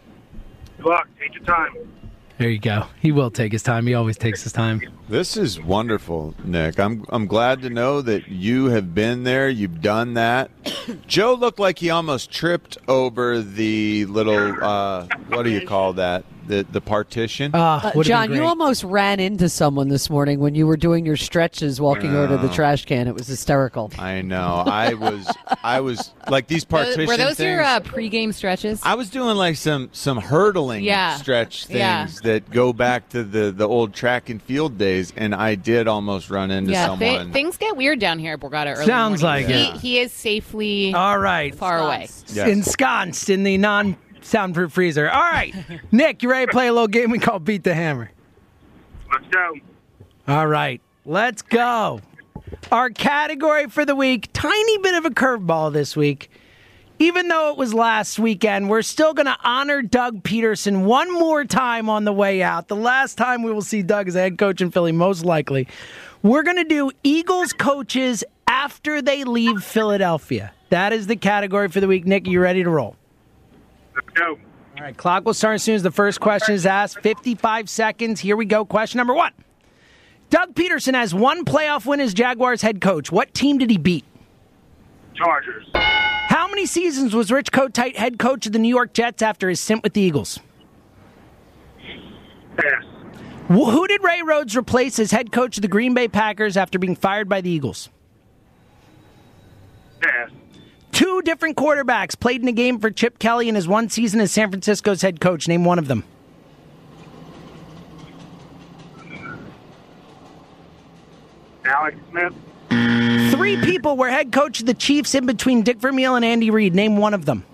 Speaker 14: good luck. Take your time.
Speaker 4: There you go. He will take his time. He always takes his time.
Speaker 5: This is wonderful, Nick. I'm I'm glad to know that you have been there. You've done that. Joe looked like he almost tripped over the little uh, what do you call that? The the partition.
Speaker 4: Uh,
Speaker 3: Uh, John, you almost ran into someone this morning when you were doing your stretches walking over to the
Speaker 5: No.
Speaker 3: trash can. It was hysterical.
Speaker 5: I know. I was I was like these partition
Speaker 6: Were those
Speaker 5: things.
Speaker 6: your uh, pregame stretches?
Speaker 5: I was doing like some some hurdling
Speaker 6: Yeah.
Speaker 5: stretch things
Speaker 6: Yeah.
Speaker 5: that go back to the the old track and field days, and I did almost run into
Speaker 6: yeah, thi-
Speaker 5: someone.
Speaker 6: things get weird down here at Borgata early
Speaker 4: Sounds
Speaker 6: morning.
Speaker 4: like
Speaker 6: he,
Speaker 4: it.
Speaker 6: He is safely
Speaker 4: All right.
Speaker 6: far away.
Speaker 5: Yes.
Speaker 4: Ensconced in the non-soundproof freezer. All right. Nick, you ready to play a little game we call Beat the Hammer?
Speaker 14: Let's go.
Speaker 4: All right. Let's go. Our category for the week, tiny bit of a curveball this week. Even though it was last weekend, we're still going to honor Doug Peterson one more time on the way out. The last time we will see Doug as a head coach in Philly, most likely. We're going to do Eagles coaches after they leave Philadelphia. That is the category for the week. Nick, are you ready to roll?
Speaker 14: Let's go.
Speaker 4: All right, clock will start as soon as the first question is asked. fifty-five seconds. Here we go. Question number one. Doug Peterson has one playoff win as Jaguars head coach. What team did he beat?
Speaker 14: Chargers.
Speaker 4: How many seasons was Rich Kotite head coach of the New York Jets after his stint with the Eagles?
Speaker 14: Pass.
Speaker 4: Wh- Who did Ray Rhodes replace as head coach of the Green Bay Packers after being fired by the Eagles?
Speaker 14: Pass.
Speaker 4: Two different quarterbacks played in a game for Chip Kelly in his one season as San Francisco's head coach. Name one of them.
Speaker 14: Alex Smith.
Speaker 4: Three people were head coach of the Chiefs in between Dick Vermeil and Andy Reid. Name one of them.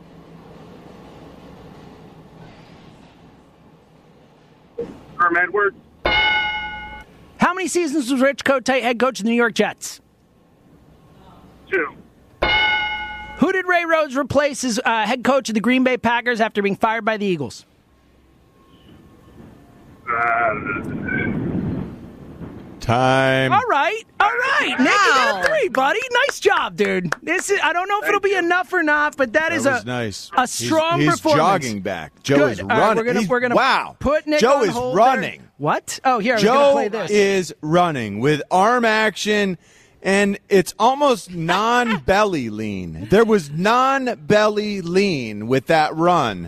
Speaker 14: Herm Edwards.
Speaker 4: How many seasons was Rich Kotite head coach of the New York Jets?
Speaker 14: Two.
Speaker 4: Who did Ray Rhodes replace as uh, head coach of the Green Bay Packers after being fired by the Eagles?
Speaker 5: Time.
Speaker 4: All right, all right. Nick, you got three, buddy. Nice job, dude. This is. I don't know if it'll be enough or not, but that,
Speaker 5: That
Speaker 4: is
Speaker 5: was
Speaker 4: a
Speaker 5: nice.
Speaker 4: a strong
Speaker 5: he's, he's
Speaker 4: performance.
Speaker 5: jogging back. Joe
Speaker 4: Good.
Speaker 5: is
Speaker 4: All
Speaker 5: running.
Speaker 4: right, we're gonna
Speaker 5: He's-
Speaker 4: we're gonna
Speaker 5: wow.
Speaker 4: put Nick
Speaker 5: Joe
Speaker 4: on
Speaker 5: is
Speaker 4: hold
Speaker 5: running.
Speaker 4: there. What? Oh, here. I was gonna
Speaker 5: Joe
Speaker 4: play this.
Speaker 5: is running with arm action, and it's almost non-belly lean. There was non-belly lean with that run.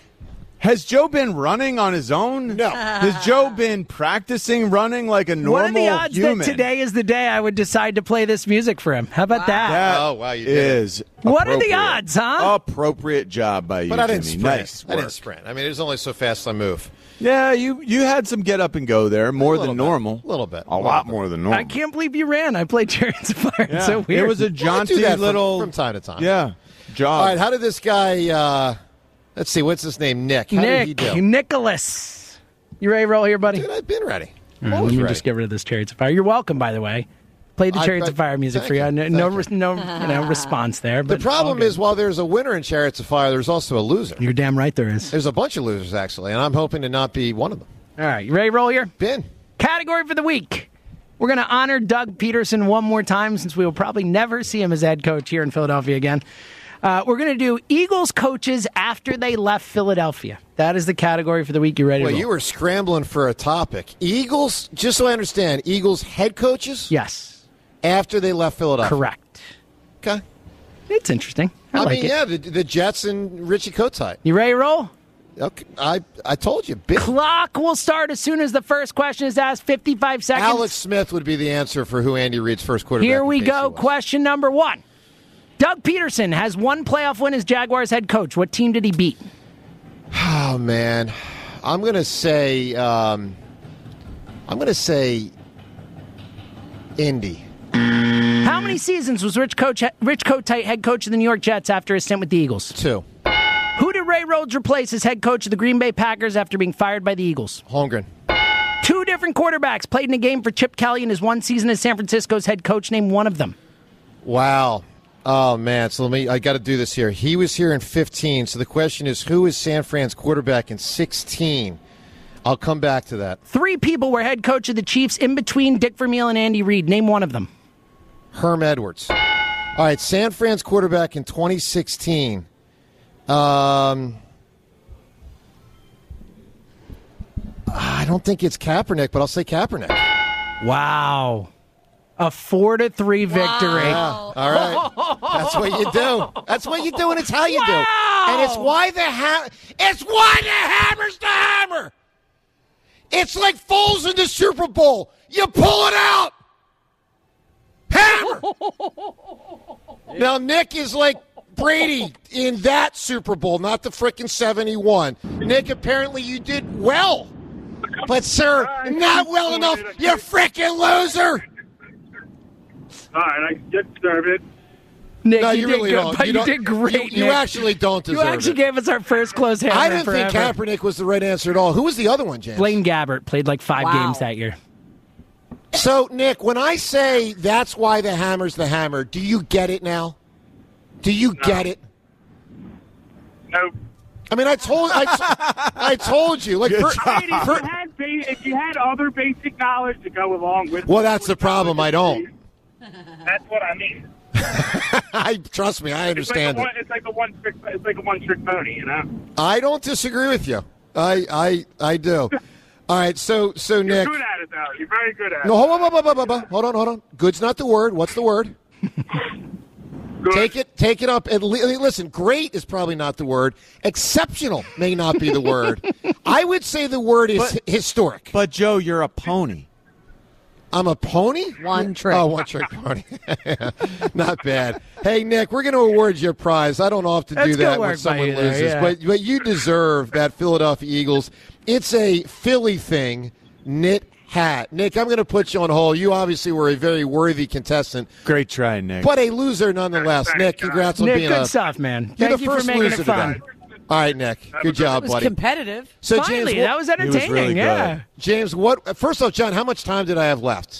Speaker 5: Has Joe been running on his own?
Speaker 2: No.
Speaker 5: Has Joe been practicing running like a normal
Speaker 4: What are the odds
Speaker 5: human?
Speaker 4: that today is the day I would decide to play this music for him? How about that?
Speaker 5: That
Speaker 2: Oh, wow, you did.
Speaker 5: is
Speaker 4: What are the
Speaker 5: appropriate.
Speaker 4: odds, huh?
Speaker 5: Appropriate job by you,
Speaker 2: But I didn't
Speaker 5: Jimmy.
Speaker 2: sprint.
Speaker 5: Nice
Speaker 2: I didn't
Speaker 5: work.
Speaker 2: sprint. I mean, it was only so fast I move.
Speaker 5: Yeah, you you had some get up and go there, more
Speaker 2: little
Speaker 5: than
Speaker 2: bit.
Speaker 5: normal.
Speaker 2: A little bit.
Speaker 5: A lot more than normal.
Speaker 4: I can't believe you ran. I played Chariots of Fire. It's
Speaker 5: Yeah.
Speaker 4: so weird.
Speaker 5: It was a
Speaker 2: Well, I do
Speaker 5: jaunty
Speaker 2: that from-
Speaker 5: little
Speaker 2: from time to time.
Speaker 5: Yeah, job.
Speaker 2: All right, how did this guy? Uh, let's see, what's his name? Nick. How did he
Speaker 4: Nick
Speaker 2: do?
Speaker 4: Nicholas. You ready to roll here, buddy?
Speaker 2: Dude, I've been ready.
Speaker 4: All right,
Speaker 2: Always
Speaker 4: let me
Speaker 2: ready.
Speaker 4: just get rid of this Chariots of Fire. You're welcome, by the way. Played the
Speaker 2: I-
Speaker 4: Chariots
Speaker 2: I-
Speaker 4: of Fire music
Speaker 2: thank
Speaker 4: for you.
Speaker 2: you.
Speaker 4: No,
Speaker 2: Thank
Speaker 4: no,
Speaker 2: you.
Speaker 4: res- no you know, response there.
Speaker 2: The
Speaker 4: But
Speaker 2: problem
Speaker 4: all good.
Speaker 2: is, while there's a winner in Chariots of Fire, there's also a loser.
Speaker 4: You're damn right there is.
Speaker 2: There's a bunch of losers, actually, and I'm hoping to not be one of them.
Speaker 4: All right, you ready to roll here?
Speaker 2: Ben.
Speaker 4: Category for the week. We're going to honor Doug Peterson one more time since we will probably never see him as head coach here in Philadelphia again. Uh, we're going to do Eagles coaches after they left Philadelphia. That is the category for the week. You ready to
Speaker 2: Well,
Speaker 4: roll?
Speaker 2: you were scrambling for a topic. Eagles, just so I understand, Eagles head coaches?
Speaker 4: Yes.
Speaker 2: After they left Philadelphia?
Speaker 4: Correct.
Speaker 2: Okay.
Speaker 4: It's interesting. I,
Speaker 2: I,
Speaker 4: like
Speaker 2: mean,
Speaker 4: it.
Speaker 2: yeah, the, the Jets and Richie Kotite.
Speaker 4: You ready to roll?
Speaker 2: Okay, I, I told you. Ben.
Speaker 4: Clock will start as soon as the first question is asked. fifty-five seconds.
Speaker 2: Alex Smith would be the answer for who Andy Reid's first quarterback.
Speaker 4: Here
Speaker 2: in
Speaker 4: we
Speaker 2: case
Speaker 4: go.
Speaker 2: he was.
Speaker 4: Question number one. Doug Peterson has one playoff win as Jaguars head coach. What team did he beat?
Speaker 2: Oh man, I'm gonna say um, I'm gonna say Indy.
Speaker 4: How many seasons was Rich Coach Rich Kotite head coach of the New York Jets after his stint with the Eagles?
Speaker 2: Two.
Speaker 4: Who did Ray Rhodes replace as head coach of the Green Bay Packers after being fired by the Eagles?
Speaker 2: Holmgren.
Speaker 4: Two different quarterbacks played in a game for Chip Kelly in his one season as San Francisco's head coach. Name one of them.
Speaker 2: Wow. Oh man. So let me. I got to do this here. He was here in fifteen. So the question is, who is San Fran's quarterback in sixteen? I'll come back to that.
Speaker 4: Three people were head coach of the Chiefs in between Dick Vermeil and Andy Reid. Name one of them.
Speaker 2: Herm Edwards. All right. San Fran's quarterback in twenty sixteen. Um. I don't think it's Kaepernick, but I'll say Kaepernick.
Speaker 4: Wow. A four to three victory.
Speaker 2: Yeah, all right. That's what you do. That's what you do, and it's how you do. And it's why the ha- It's why the hammer's the hammer. It's like Foles in the Super Bowl. You pull it out. Hammer. Now Nick is like Brady in that Super Bowl, not the frickin' seventy-one. Nick, apparently you did well. But, sir, not well enough. You frickin' loser.
Speaker 14: All right, I deserve it.
Speaker 4: Nick,
Speaker 2: No,
Speaker 4: you,
Speaker 2: you
Speaker 4: did
Speaker 2: really
Speaker 4: good,
Speaker 2: don't.
Speaker 4: but
Speaker 2: You
Speaker 4: you,
Speaker 2: don't-
Speaker 4: did great.
Speaker 2: you- you
Speaker 4: Nick.
Speaker 2: actually don't
Speaker 4: You
Speaker 2: deserve
Speaker 4: actually
Speaker 2: it.
Speaker 4: gave us our first close hammer.
Speaker 2: I didn't
Speaker 4: forever.
Speaker 2: think Kaepernick was the right answer at all. Who was the other one, James?
Speaker 4: Blaine Gabbert played like five
Speaker 3: Wow.
Speaker 4: games that year.
Speaker 2: So, Nick, when I say that's why the hammer's the hammer, do you get it now? Do you get it?
Speaker 14: Nope.
Speaker 2: I mean, I told I, I told you. Like,
Speaker 5: Good
Speaker 2: for,
Speaker 5: job.
Speaker 14: If you,
Speaker 2: for-
Speaker 14: had, ba- if you had other basic knowledge to go along with
Speaker 2: well, that's the problem. I don't.
Speaker 14: That's what I mean.
Speaker 2: I trust me. I
Speaker 14: It's like,
Speaker 2: understand
Speaker 14: a
Speaker 2: it.
Speaker 14: one, it's like a one trick. It's like a one trick pony, you know.
Speaker 2: I don't disagree with you. I I I do. All right. So so
Speaker 14: You're
Speaker 2: Nick.
Speaker 14: good at it, though. You're very good at
Speaker 2: No,
Speaker 14: it.
Speaker 2: hold on, hold on, hold on, hold on, hold on, hold on. Good's not the word. What's the word?
Speaker 14: Good.
Speaker 2: Take it, take it up. At le- listen, great is probably not the word. Exceptional may not be the word. I would say the word is
Speaker 5: But-
Speaker 2: historic.
Speaker 5: But Joe, you're a pony.
Speaker 2: I'm a pony?
Speaker 3: One trick.
Speaker 2: Oh, one trick pony. Not bad. Hey, Nick, we're going to award you a prize. I don't often
Speaker 4: That's
Speaker 2: do
Speaker 4: good
Speaker 2: that when
Speaker 4: work by
Speaker 2: someone
Speaker 4: you there,
Speaker 2: loses,
Speaker 4: yeah.
Speaker 2: but but you deserve that Philadelphia Eagles. It's a Philly thing, knit hat. Nick, I'm going to put you on hold. You obviously were a very worthy contestant,
Speaker 5: Great try, Nick.
Speaker 2: but a loser nonetheless.
Speaker 14: Thanks,
Speaker 2: Nick,
Speaker 14: guys.
Speaker 2: congrats on
Speaker 4: Nick,
Speaker 2: being
Speaker 4: good
Speaker 2: a.
Speaker 4: stuff, man.
Speaker 2: You're
Speaker 4: Thank
Speaker 2: the
Speaker 4: you
Speaker 2: first
Speaker 4: for making
Speaker 2: loser
Speaker 4: it fun.
Speaker 2: today. All right, Nick. Good job,
Speaker 3: It was
Speaker 2: buddy.
Speaker 3: competitive.
Speaker 2: So,
Speaker 4: Finally,
Speaker 2: James,
Speaker 4: that was
Speaker 5: was
Speaker 4: entertaining.
Speaker 5: really
Speaker 4: yeah.
Speaker 5: good.
Speaker 2: James, what? First off, John, how much time did I have left?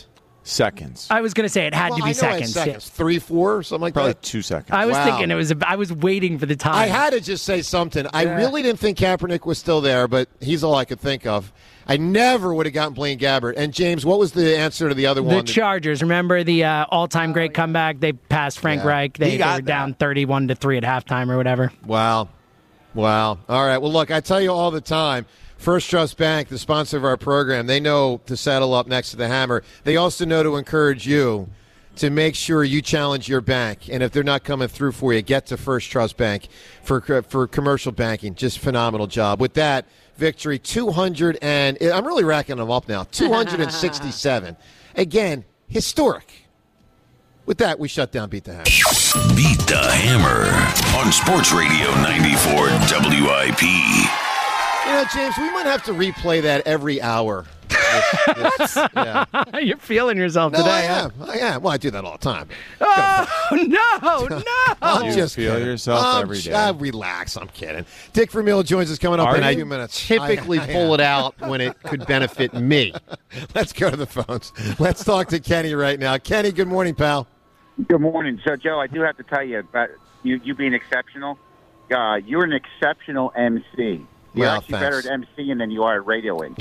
Speaker 5: seconds.
Speaker 4: I was going to say it had
Speaker 2: Well,
Speaker 4: to be
Speaker 2: I know I had
Speaker 4: seconds.
Speaker 2: seconds. Three, four, something like
Speaker 5: Probably
Speaker 2: that.
Speaker 5: two seconds.
Speaker 4: I was
Speaker 2: Wow.
Speaker 4: thinking it was. A, I was waiting for the time.
Speaker 2: I had to just say something. I
Speaker 4: Yeah.
Speaker 2: really didn't think Kaepernick was still there, but he's all I could think of. I never would have gotten Blaine Gabbert. And James, what was the answer to the other
Speaker 4: The
Speaker 2: one?
Speaker 4: Chargers. Remember the uh, all-time great comeback? They passed Frank
Speaker 2: Yeah.
Speaker 4: Reich. They,
Speaker 2: He
Speaker 4: they
Speaker 2: got
Speaker 4: were down thirty-one to three at halftime or whatever.
Speaker 2: Wow. Wow. All right. Well, look, I tell you all the time, First Trust Bank, the sponsor of our program, they know to saddle up next to the hammer. They also know to encourage you to make sure you challenge your bank. And if they're not coming through for you, get to First Trust Bank for for commercial banking. Just phenomenal job. With that, Victory two hundred and I'm really racking them up now. two hundred sixty-seven. Again, historic. With that, we shut down Beat the Hammer.
Speaker 13: Beat the Hammer on Sports Radio ninety-four W I P.
Speaker 2: You know, James, we might have to replay that every hour. This- this- yeah.
Speaker 4: You're feeling yourself
Speaker 2: No,
Speaker 4: today.
Speaker 2: I
Speaker 4: huh?
Speaker 2: am. I am. Well, I do that all the time.
Speaker 4: Oh, no, no.
Speaker 2: I'm
Speaker 5: You
Speaker 2: just
Speaker 5: feel
Speaker 2: kidding.
Speaker 5: yourself
Speaker 2: I'm
Speaker 5: every
Speaker 2: j-
Speaker 5: day.
Speaker 2: uh, relax. I'm kidding. Dick Vermeil joins us coming up
Speaker 5: Are
Speaker 2: in a
Speaker 5: you?
Speaker 2: few minutes.
Speaker 15: Typically
Speaker 2: I- I
Speaker 15: pull
Speaker 2: am.
Speaker 15: it out when it could benefit me.
Speaker 2: Let's go to the phones. Let's talk to Kenny right now. Kenny, good morning, pal.
Speaker 16: Good morning. So, Joe, I do have to tell you about you, you being exceptional. Uh, you're an exceptional M C. You're
Speaker 2: Well,
Speaker 16: actually
Speaker 2: thanks.
Speaker 16: better at emceeing than you are at radioing.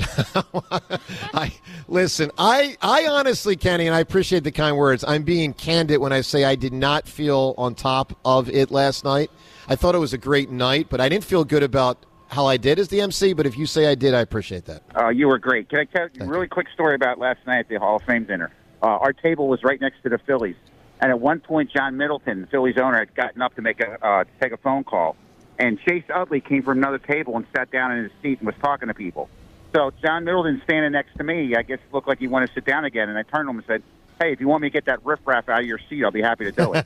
Speaker 2: I listen. I I honestly, Kenny, and I appreciate the kind words. I'm being candid when I say I did not feel on top of it last night. I thought it was a great night, but I didn't feel good about how I did as the M C. But if you say I did, I appreciate that.
Speaker 16: Uh, you were great. Can I tell you a really quick story about last night at the Hall of Fame dinner? Uh, our table was right next to the Phillies, and at one point, John Middleton, the Phillies owner, had gotten up to make a uh, to take a phone call. And Chase Utley came from another table and sat down in his seat and was talking to people. So John Middleton standing next to me, I guess it looked like he wanted to sit down again. And I turned to him and said, hey, if you want me to get that riffraff out of your seat, I'll be happy to do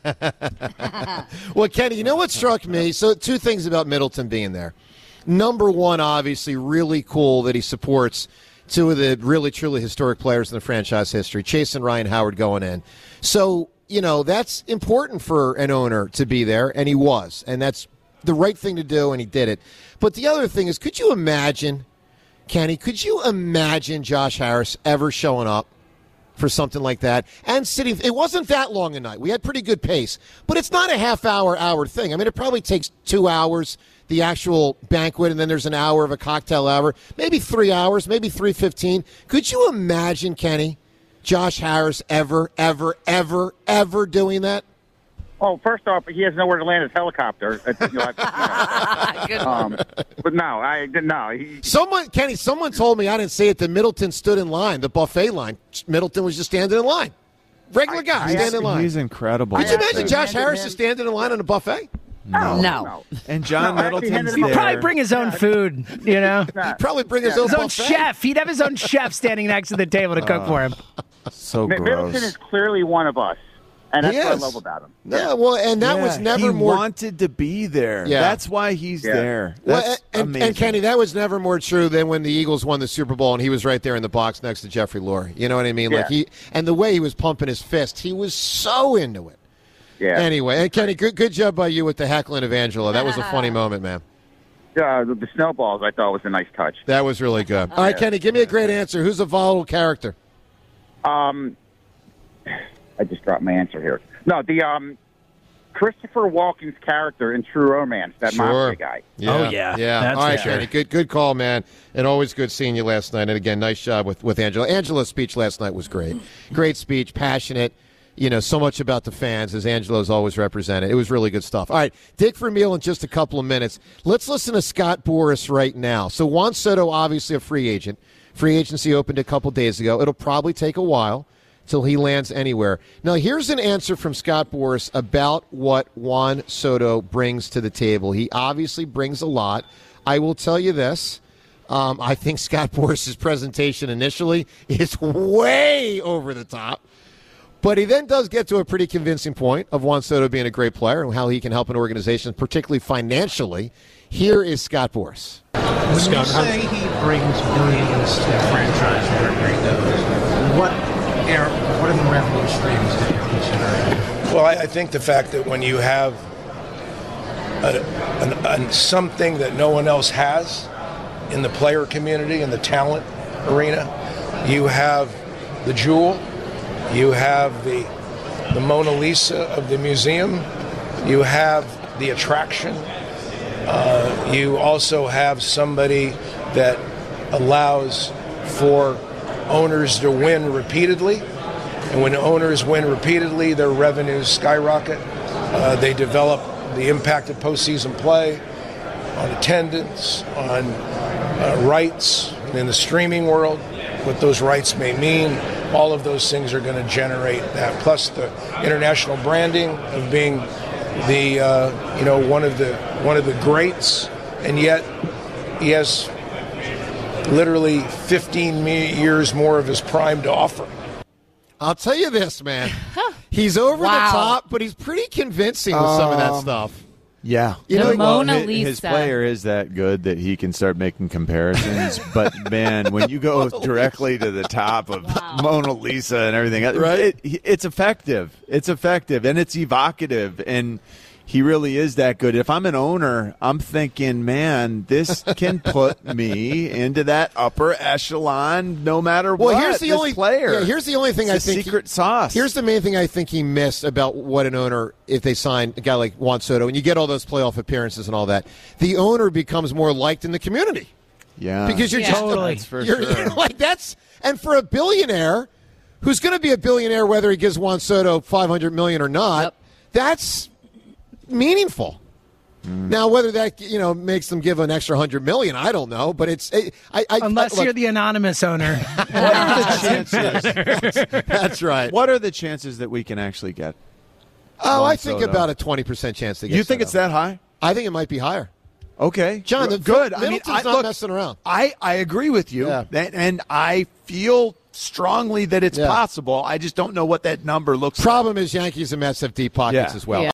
Speaker 16: it.
Speaker 2: Well, Kenny, you know what struck me? So two things about Middleton being there. Number one, obviously, really cool that he supports two of the really, truly historic players in the franchise history, Chase and Ryan Howard going in. So, you know, that's important for an owner to be there, and he was. And that's the right thing to do, and he did it. But the other thing is, could you imagine, Kenny, could you imagine Josh Harris ever showing up for something like that and sitting? It wasn't that long a night. We had pretty good pace, but it's not a half hour, hour thing. I mean, it probably takes two hours, the actual banquet, and then there's an hour of a cocktail hour, maybe three hours, maybe three fifteen. Could you imagine, Kenny, Josh Harris ever, ever, ever, ever doing that?
Speaker 16: Oh, first off, he has nowhere to land his helicopter. Uh, you know, I- you know. Um, but no, I didn't know. He,
Speaker 2: Someone, Kenny, someone told me, I didn't say it, that Middleton stood in line, the buffet line. Middleton was just standing in line. Regular guy,
Speaker 5: He's-
Speaker 2: standing in line.
Speaker 5: He's incredible.
Speaker 2: Could you imagine
Speaker 5: man.
Speaker 2: Josh Harris is standing in line on a buffet?
Speaker 5: No.
Speaker 4: No.
Speaker 5: And John
Speaker 16: No, I actually
Speaker 5: Middleton's
Speaker 16: handed
Speaker 4: He'd
Speaker 5: there.
Speaker 4: probably bring his own food, you know?
Speaker 2: He'd probably bring his
Speaker 4: His
Speaker 2: own
Speaker 4: own
Speaker 2: buffet.
Speaker 4: chef. He'd have his own chef standing next to the table to cook for him.
Speaker 5: So
Speaker 16: Mi- Middleton
Speaker 5: gross.
Speaker 16: is clearly one of us, and that's
Speaker 2: He
Speaker 16: what I
Speaker 2: is.
Speaker 16: love about him.
Speaker 2: Yeah, well, and that
Speaker 5: Yeah,
Speaker 2: was never
Speaker 5: he
Speaker 2: more.
Speaker 5: wanted to be there.
Speaker 2: Yeah.
Speaker 5: That's why he's
Speaker 16: Yeah.
Speaker 5: there.
Speaker 2: Well,
Speaker 5: That's
Speaker 2: and,
Speaker 5: amazing.
Speaker 2: and Kenny, that was never more true than when the Eagles won the Super Bowl and he was right there in the box next to Jeffrey Lurie. You know what I mean? Like
Speaker 16: Yeah.
Speaker 2: he and the way he was pumping his fist, he was so into it.
Speaker 16: Yeah.
Speaker 2: Anyway, and Kenny, good good job by you with the heckling of Angela. That was a funny moment, man.
Speaker 16: Uh, the, the snowballs, I thought was a nice touch.
Speaker 2: That was really good. All right, Kenny, give me a great answer. Who's a volatile character?
Speaker 16: Um, I just dropped my answer here. No, the um, Christopher Walken's character in True Romance, that
Speaker 2: Sure.
Speaker 16: mafia guy.
Speaker 4: Oh, yeah.
Speaker 2: yeah.
Speaker 4: That's
Speaker 2: All right,
Speaker 4: for sure.
Speaker 2: Kenny, good good call, man. And always good seeing you last night. And again, nice job with with Angela. Angela's speech last night was great. Great speech, passionate. You know, so much about the fans, as Angelo's always represented. It was really good stuff. All right, Dick Vermeil in just a couple of minutes. Let's listen to Scott Boras right now. So Juan Soto, obviously a free agent. Free agency opened a couple days ago. It'll probably take a while till he lands anywhere. Now, here's an answer from Scott Boras about what Juan Soto brings to the table. He obviously brings a lot. I will tell you this. Um, I think Scott Boras' presentation initially is way over the top. But he then does get to a pretty convincing point of Juan Soto being a great player and how he can help an organization, particularly financially. Here is Scott Boras.
Speaker 17: When you say he brings millions to the franchise wherever he goes, what are, what are the revenue streams that you're considering?
Speaker 18: Well, I, I think the fact that when you have a, an, an, something that no one else has in the player community, in the talent arena, you have the jewel, You have the the Mona Lisa of the museum. You have the attraction. Uh, you also have somebody that allows for owners to win repeatedly. And when owners win repeatedly, their revenues skyrocket. Uh, they develop the impact of postseason play on attendance, on uh, rights, and in the streaming world, what those rights may mean. All of those things are going to generate that. Plus the international branding of being the uh, you know one of the one of the greats, and yet he has literally fifteen years more of his prime to offer.
Speaker 2: I'll tell you this, man. He's over
Speaker 6: Wow.
Speaker 2: the top, but he's pretty convincing with some of that
Speaker 5: Um,
Speaker 2: stuff.
Speaker 5: Yeah.
Speaker 2: You
Speaker 6: The
Speaker 2: know,
Speaker 6: Mona
Speaker 5: Well, his,
Speaker 6: Lisa.
Speaker 5: his player is that good that he can start making comparisons. But, man, when you go directly to the top of Mona Lisa and everything,
Speaker 2: Right.
Speaker 5: it, it's effective. It's effective, and it's evocative, and he really is that good. If I'm an owner, I'm thinking, man, this can put me into that upper echelon no matter
Speaker 2: well,
Speaker 5: what.
Speaker 2: here's the
Speaker 5: this
Speaker 2: only
Speaker 5: player.
Speaker 2: Yeah, here's the only thing
Speaker 5: It's
Speaker 2: I
Speaker 5: the
Speaker 2: think.
Speaker 5: secret
Speaker 2: he,
Speaker 5: sauce.
Speaker 2: Here's the main thing I think he missed about what an owner, if they sign a guy like Juan Soto, and you get all those playoff appearances and all that, the owner becomes more liked in the community.
Speaker 5: Yeah,
Speaker 2: Because you're
Speaker 4: Yeah.
Speaker 2: just
Speaker 4: Totally.
Speaker 5: That's for
Speaker 2: you're,
Speaker 5: sure.
Speaker 2: you're like that's and for a billionaire who's going to be a billionaire whether he gives Juan Soto five hundred million or not,
Speaker 3: Yep.
Speaker 2: that's meaningful. Now, whether that you know makes them give an extra hundred million, I don't know. But it's it, I, I
Speaker 4: Unless
Speaker 2: look,
Speaker 4: you're the anonymous owner.
Speaker 5: What are the chances?
Speaker 2: that's right.
Speaker 5: What are the chances that we can actually get?
Speaker 2: Oh,
Speaker 5: Juan
Speaker 2: I think
Speaker 5: Soto?
Speaker 2: about a twenty percent chance to get.
Speaker 5: You think
Speaker 2: Soto.
Speaker 5: it's that high?
Speaker 2: I think it might be higher.
Speaker 5: Okay,
Speaker 2: John, the,
Speaker 5: good. I mean,
Speaker 2: Middleton's
Speaker 5: I,
Speaker 2: not
Speaker 5: look,
Speaker 2: messing around.
Speaker 5: I, I agree with you,
Speaker 2: Yeah.
Speaker 5: and, and I feel strongly that it's
Speaker 2: Yeah.
Speaker 5: possible. I just don't know what that number looks like.
Speaker 2: Problem is, Yankees and Mets have deep pockets
Speaker 5: Yeah.
Speaker 2: as well.
Speaker 3: Yeah.